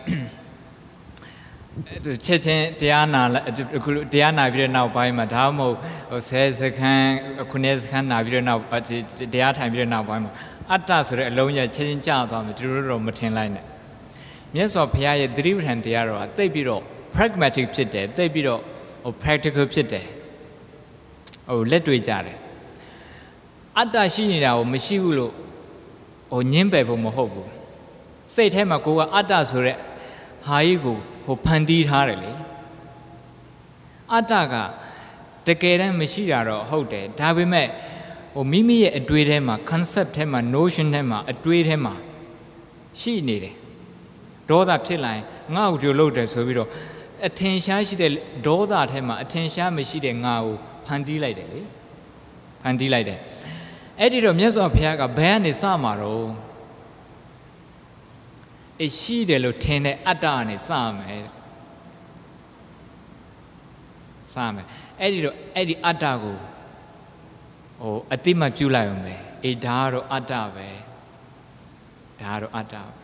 ချက်ချင်းတရားနာပြီးတဲ့နောက်ပိုင်းမှာဒါမှမဟုတ်10စက္ကန့်9စက္ကန့်နာပြီးတဲ့နောက်တရားထိုင်ပြီးတဲ့နောက်ပိုင်းမှာအတ္တဆိုတဲ့အလုံးကြီးချက်ချင်းကြာသွားမယ်သူတို့တော့မထင်လိုက်နဲ့မြတ်စွာဘုရားရဲ့သတိပဋ္ဌာန်တရားတော်ကသိပြီးတော့ pragmatic ဖြစ်တယ်သိပြီးတော့practical ဖြစ်တယ်လက်တွေ့ကြတယ်အတ္တရှိနေတာကိုမရှိဘူးလို့ညင်းပယ်ဖို့မဟုတ်ဘူးစိတ်ထဲမှာကိုကအတ္တဆိုတဲ့ဟာကြီးကိုဖန်တီးထားတယ်လေအတ္တကတကယ်တမ်းမရှိတာတော့ဟုတ်တယ်ဒါပေမဲ့မိမိရဲ့အတွေးထဲမှာ concept ထဲမှာ notion ထဲမှာအတွေးထဲမှာရှိနေတယ်ဒေါသဖြစ်လာရင်ငါ့ကိုကြိုလုပ်တယ်ဆိုပြီးတော့အထင်ရှားရှိတဲ့ဒေါသထဲမှာအထင်ရှားမရှိတဲ့ငါကိုဖန်တီးလိုက်တယ်လေဖန်တီးလိုက်တယ်အဲ့ဒီတော့မြတ်စွာဘုရားကဘယ်ကနေစမှာတော့ရှိတယ်လို့ထင်တဲ့အတ္တကနေစမယ်အဲ့ဒီတော့အဲ့ဒီအတ္တကိုအတိမပြုလိုက်အောင်ပဲဒါကတော့အတ္တပဲဒါကတော့အတ္တပဲ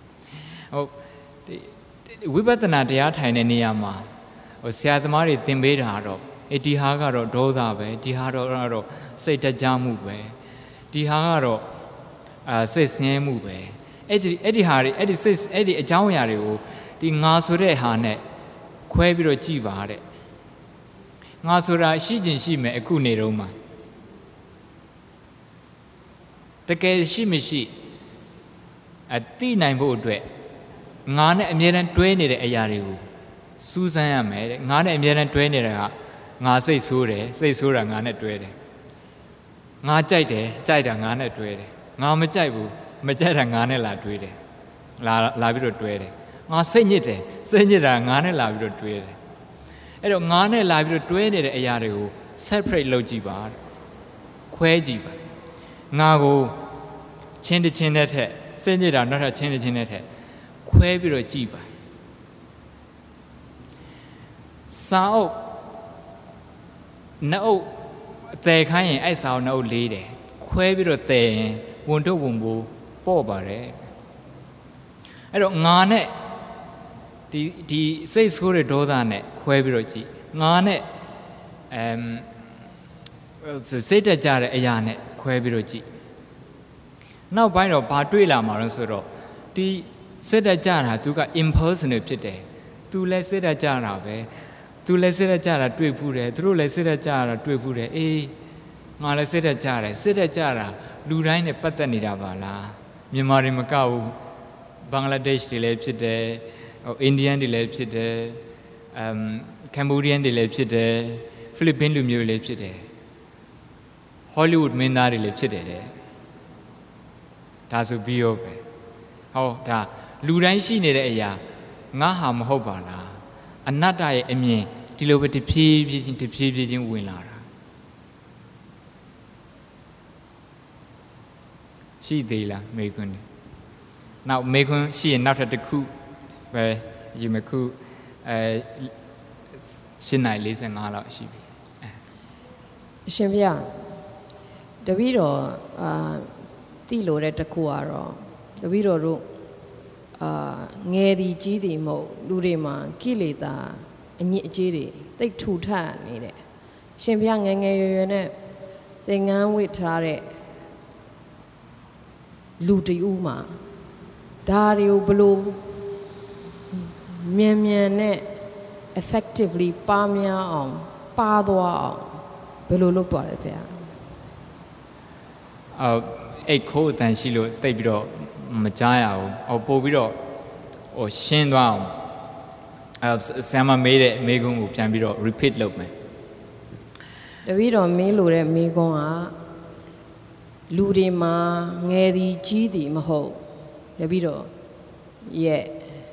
ဝိပဿနာတရားထိုင်တဲ့နေရာမှာဆရာသမားတွေသင်ပေးတာတော့ဒီဟာကတော့ဒေါသပဲဒီဟာတော့စိတ်တကြမှုပဲဒီဟာကတော့စိတ်ဆင်းရဲမှုပဲအဲ့ဒီဟာတွေအဲ့ဒီအကြောင်းအရာတွေကိုဒီငါဆိုတဲ့ဟာနဲ့ခွဲပြီးတော့ကြည်ပါတဲ့ငါဆိုတာရှိခြင်းရှိမယ်အခုနေတော့မှတကယ်ရှိမရှိသိနိုင်ဖို့အတွက်ငါနဲ့အမြဲတမ်းတွဲနေတဲ့အရာတွေကိုစူးစမ်းရမယ်တဲ့ငါနဲ့အမြဲတမ်းတွဲနေတာကငါစိတ်ဆိုးတယ်စိတ်ဆိုးတာငါနဲ့တွဲတယ်ငါကြိုက်တယ်ကြိုက်တာငါနဲ့တွဲတယ်ငါမကြိုက်ဘူးမကြိုက်တာငါနဲ့လာတွေးတယ်လာပြီးတော့တွဲတယ်ငါစိတ်ညစ်တယ်စိတ်ညစ်တာငါနဲ့လာပြီးတော့တွဲတယ်အဲ့တော့ငါနဲ့လာပြီးတော့တွဲနေတဲ့အရာတွေကို separate လုပ်ကြည့်ပါခွဲကြည့်ပါငါကိုချင်းတစ်ချင်းနဲ့ထက်စိတ်ညစ်တာနောက်ထပ်ချင်းတစ်ချင်းနဲ့ထက်ခွဲပြီးတော့ကြည့်ပါစာအုပ်နှုတ်အသေးခိုင်းရင်အဲ့စာအုပ်နှုတ်လေးတယ်ခွဲပြီးတော့သေးရင်ဝန်ထုတ်ဝန်ပိုးပေါ့ပါတယ်အဲ့တော့ငါနဲ့ဒီစိတ်ဆိုးတဲ့ဒေါသနဲ့ခွဲပြီးတော့ကြည့်ငါနဲ့စိတ်တက်ကြတဲ့အရာနဲ့ခွဲပြီးတော့ကြည့်နောက်ပိုင်းတော့ဘာတွေ့လာမှာလဲဆိုတော့ဒီစစ်တက်ကြတာသူက impersonal ဖြစ်တယ်သူလည်းစစ်တက်ကြတာပဲသူလည်းစစ်တက်ကြတာတွေ့ဖူးတယ်သူတို့လည်းစစ်တက်ကြတာတွေ့ဖူးတယ်အေးငါလည်းစစ်တက်ကြတယ်စစ်တက်ကြတာလူတိုင်းနဲ့ပတ်သက်နေတာပါလားမြန်မာတွေမကဘူးဘင်္ဂလားဒေ့ရှ်တွေလည်းဖြစ်တယ်အိန္ဒိယန်တွေလည်းဖြစ်တယ်ကမ်ဘောဒီးယန်တွေလည်းဖြစ်တယ်ဖိလစ်ပင်းလူမျိုးတွေလည်းဖြစ်တယ်ဟောလိဝုဒ်မင်းသားတွေလည်းဖြစ်တယ်တဲ့ဒါဆိုပြီးရောပဲဟောဒါလူတိုင်းရှိနေတဲ့အရာငါဟာမဟုတ်ပါလားအနတ္တရဲ့အမြင်ဒီလိုပဲတဖြည်းဖြည်းချင်းဝင်လာတာရှိသေးလားမေခွန်းနောက်မေခွန်းရှိရင်နောက်ထပ်တစ်ခုပဲယူမခု8:45လောက်ရှိပြီအရှင်ဗျာတပည့်တော်တိလို့တဲ့တစ်ခုကတော့တပည့်တော်တို့ငယ်သည်ကြီးသည်မဟုတ်လူတွေမှာကိလေသာအညစ်အကြေးတွေတိတ်ထူထပ်နေတဲ့ရှင်ဗျာငယ်ငယ်ရွယ်ရွယ်နဲ့သင်္ကန်းဝတ်ထားတဲ့လူတဦးမှာဒါတွေကိုဘလို့မြန်နဲ့ effectively ပါများအောင်ပါသွားအောင်ဘယ်လိုလုပ်သွားလဲဖေ။အဲ့ခိုးအတန်ရှိလို့တိတ်ပြီးတော့မကြားရဘူးပို့ပြီးတော့ရှင်းသွားအောင်ဆမ်မမေးတဲ့မေးခွန်းကိုပြန်ပြီးတော့ repeat လုပ်မယ်တပည့်တော်မေးလို့တဲ့မေးခွန်းကလူတွေမှာငယ်သည်ကြီးသည်မဟုတ်တပည့်တော်ရဲ့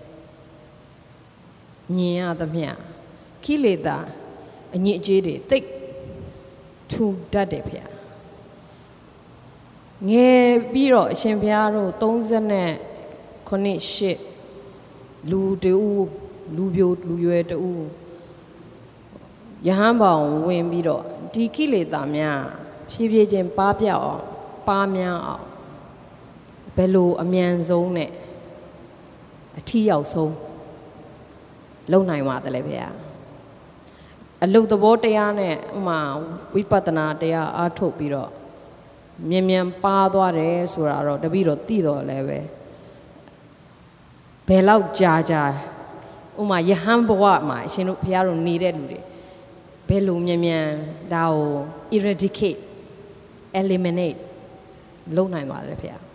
မြင်ရသမျှကိလေသာအညစ်အကြေးတွေတိတ်ထူတတ်တယ်ဖေငယ်ပြီးတော့အရှင်ဘုရားတို့38လူတူလူပြိုလူရွယ်တူယဟန်ဘောင်ဝင်ပြီးတော့ဒီကိလေသာများဖြည်းဖြည်းချင်းပါပြောက်အောင်ပါများအောင်ဘယ်လိုအမြန်ဆုံးနဲ့အထီးရောက်ဆုံးလုံနိုင်ပါတယ်လေဗျာအလုတ်သဘောတရားနဲ့ဥမာဝိပဿနာတရားအားထုတ်ပြီးတော့မြန်ပါသွားတယ်ဆိုတာတော့တပည့်တော်သိတော်လည်းပဲဘယ်လောက်ကြာဥမာယဟန်ဘဝမှာအရှင်တို့ဘုရားတို့နေတဲ့လူတွေဘယ်လိုမြန်ဒါကို eradicate eliminate လုပ်နိုင်ပါလဲဖေ။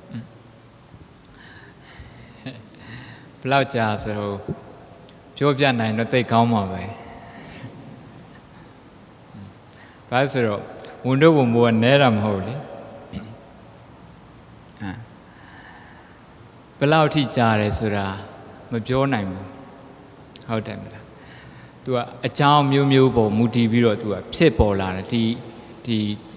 ဘယ်လောက်ကြာဆိုတော့ပြောပြနိုင်တော့တိတ်ကောင်းမှာပဲ။ဘာလို့ဆိုတော့ဝန်တို့ဝန်မိုးကနဲတာမဟုတ်လေ။ဘယ်လောက်ထိကြာတယ်ဆိုတာမပြောနိုင်ဘူး။ဟုတ်တယ်မလား။ तू ကအကြောင်းမျိုးပေါ်မူတည်ပြီးတော့ तू ကဖြစ်ပေါ်လာတယ်ဒီ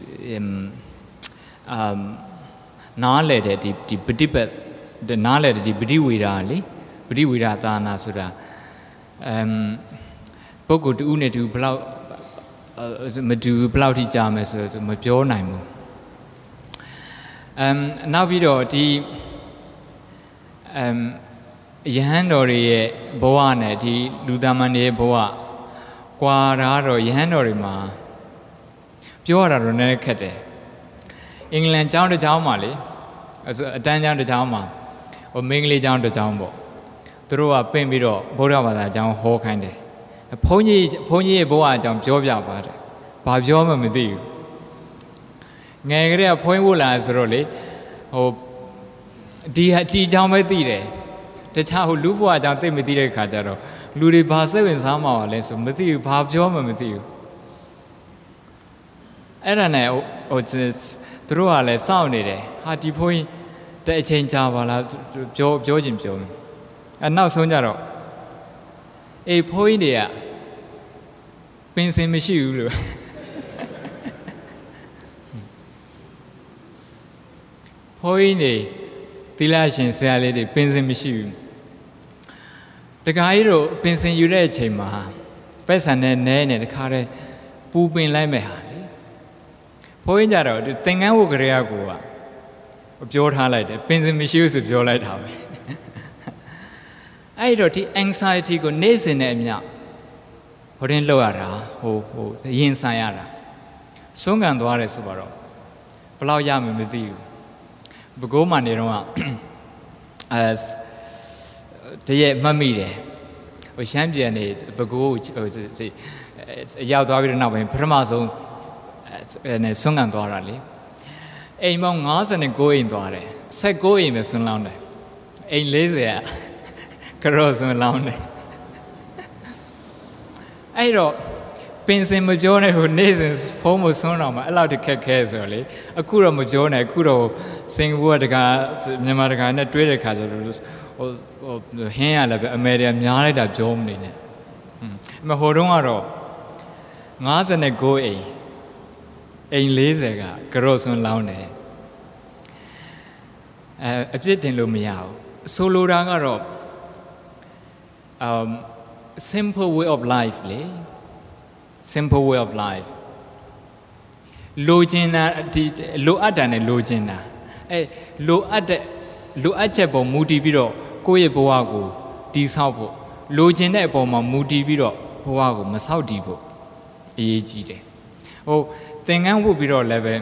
နားလေတဲ့ဒီပฏิပတ်နားလေတဲ့ဒီပฏิဝေဒာလေပฏิဝေဒာသာနာဆိုတာပုဂ္ဂိုလ်တူနဲ့တူဘယ်လောက်မတူဘယ်လောက်ထိကြာမယ်ဆိုတော့မပြောနိုင်ဘူးနောက်ပြီးတော့ဒီယဟန်တော်တွေရဲ့ဘဝနဲ့ဒီလူသားမန်တွေရဲ့ဘဝကွာတာတော့ယဟန်တော်တွေမှာပြောရတာတော့နည်းနည်းခက်တယ်အင်္ဂလန်ကျောင်းတစ်ကျောင်းမှာလေအတန်းကျောင်းတစ်ကျောင်းမှာမင်းကလေးကျောင်းတစ်ကျောင်းပေါ့သူတို့ကပင့်ပြီးတော့ဗုဒ္ဓဘာသာကျောင်းဟောခိုင်းတယ်ဘုန်းကြီးရဲ့ဘဝအကြောင်းပြောပြပါတယ်ဘာပြောမှမသိဘူးငယ်ကလေးကဘုန်းကြီးဝလာဆိုတော့လေဒီအကြောင်းပဲသိတယ်တခြားလူဘဝအကြောင်းသိမသိတဲ့ခါကျတော့လူတွေဘာစိတ်ဝင်စားမှာလဲဆိုမသိဘူးဘာပြောမှမသိဘူးအဲ့ဒါနဲ့သူတို့ကလည်းစောင့်နေတယ်ဟာဒီဘုန်းကြီးတဲ့အချိန်ကြာပါလားပြောချင်ပြောမယ်နောက်ဆုံးကြတော့အေးဘုန်းကြီးတွေကပင်စင်မရှိဘူးလို့ဘုန်းကြီးတွေသီလရှင်ဆရာလေးတွေပင်စင်မရှိဘူးတခါကြီးတို့ပင်စင်ယူတဲ့အချိန်မှာပက်ဆန်နဲ့နဲနဲ့တခါတည်းပူပင်လိုက်မဲ့ဟာလေဘုန်းကြီးကြတော့သင်္ကန်းဝတ်ကြရကိုကပြောထားလိုက်တယ်ပင်စင်မရှိဘူးဆိုပြောလိုက်တာပဲအဲ့တော့ဒီ anxiety ကိုနေ့စဉ်နဲ့အမျှဟိုတင်လောက်ရတာဟိုရင်ဆိုင်ရတာဆုံးခံသွားတယ်ဆိုတော့ဘယ်လောက်ရမယ်မသိဘူး Bago Manero as the Mamide, or Champion is Bago, Yaudavid now in Pramazo and a Sungan Dorali. Among us and go in Dore, say go in the Sunlande. A lazy Caroson Lounge. I don't. Pensing Majone who nations former son allowed to catch early. A Kuro Majone, Kuro sing word Namaraga and a trader casuals or the hand of a medium yard of Germany. Mahorongaro Nas and a go a lazy Caroson Lounge. A bit in Lumiao. Solo Rangaro simple way of life, simple way of life. Logina, low at and logina. Low at Chebo, moody biro, Koye Boago, Disabo, Logina Boma, moody biro, Boago, Masaudivo, E.G. Oh, thing I will be level.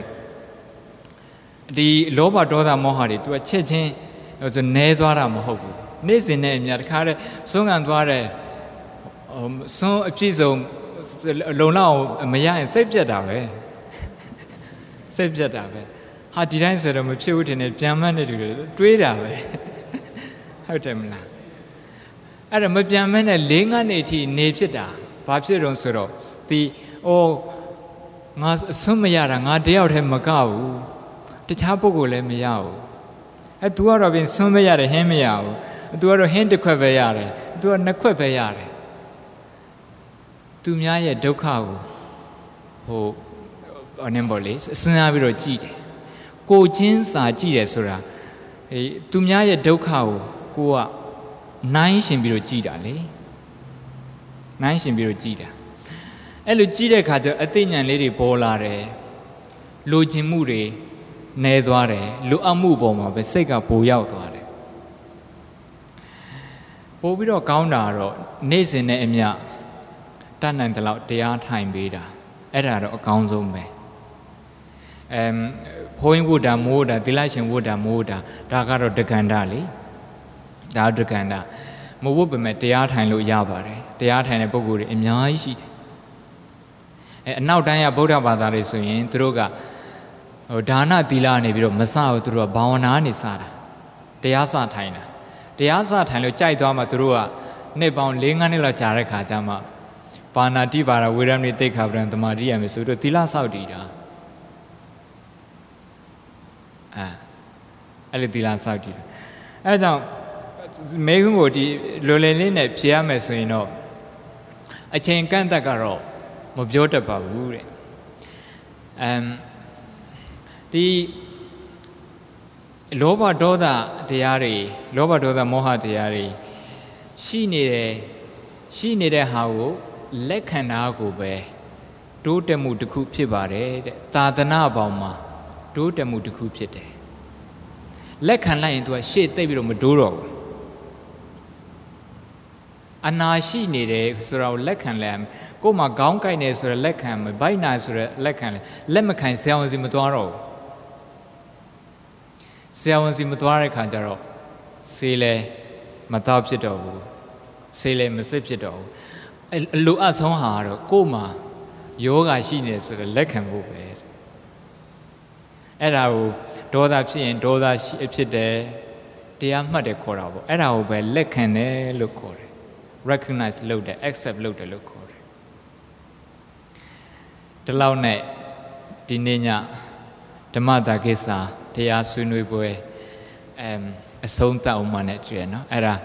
The Loba Doda Mohari to a checking was a Nezara Mohobu. Nezin name Yadkare, Sung and Dware, so a piece of Lona, Maya, and Sabjadawe. Sabjadawe. How did I say I'm a pute in a German trader? How temla? At a Majaman, a Linga nati, Napsida, Papsiron Soro, the Sumayara, I dare him Macau, the Tapogo let me out. At two hours in Sumayara, Hemiao, do a hand to Quavayare, do a Naquavayare. To me, a docao, who on embolis, Snaviro Gide. Go jeans are Gidesura. To me, a docao, go up 9 shimbiro Gida, eh? 9 shimbiro Gida. Elu Gide Kaja, Athenian lady Polare, Lojimure, Nedware, Luamu Boma, Vesega Poyauare. Pobiro Kaundaro, Nazen Emia. And allowed the art time beta, Edda or council me. Point wood a moda, dilation wood a moda, Dagaro de Gandali, Dadaganda, Mobubemet, the art time lo yabare, the art and a boguri in my sheet. Now Daya Boda Badari so in Droga, or Dana Dilani, Masao through a Bawanani Sara, the Asa Tina. The Asa Tino Chaitama through a Nebon Linganilla Charaka Jama. Pana Tibara, we don't need to take up the Maria Misudo, Tila Saudi. Tila Saudi. As now, Megan would Lolene, Piames, you know. I chain Cantagaro, Mobiota Pavure. The Loba Doda Diari, Loba Doda Moha Diari, she needed how. Lekanago be, do the mood to coop bare, Tadana Bama, do the mood to coop it. Lekan line into a shade David Maduro. And now she needed so Lekan lamb, go my gown kindness or a Lekan, by nice or a Lekan, Lemakan sells in Maduro. Sells in Madura Kanjaro, Sele Matapsido, Sele Masipsido. Look at some hard, Goma, Yoga Shines, the Lekan Bubed. And I will do that she and do that she there, the Amade Corabo, and I will be Lekan look for it. Recognize loader, accept loader look for it. The Laune, the Nina, the Mother Gisa, the Aswinu boy, a Sonta Umanetri, era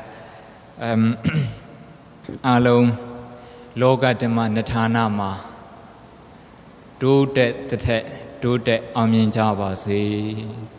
alone. Loga dema Natana ma do that, do that, Amin Java see.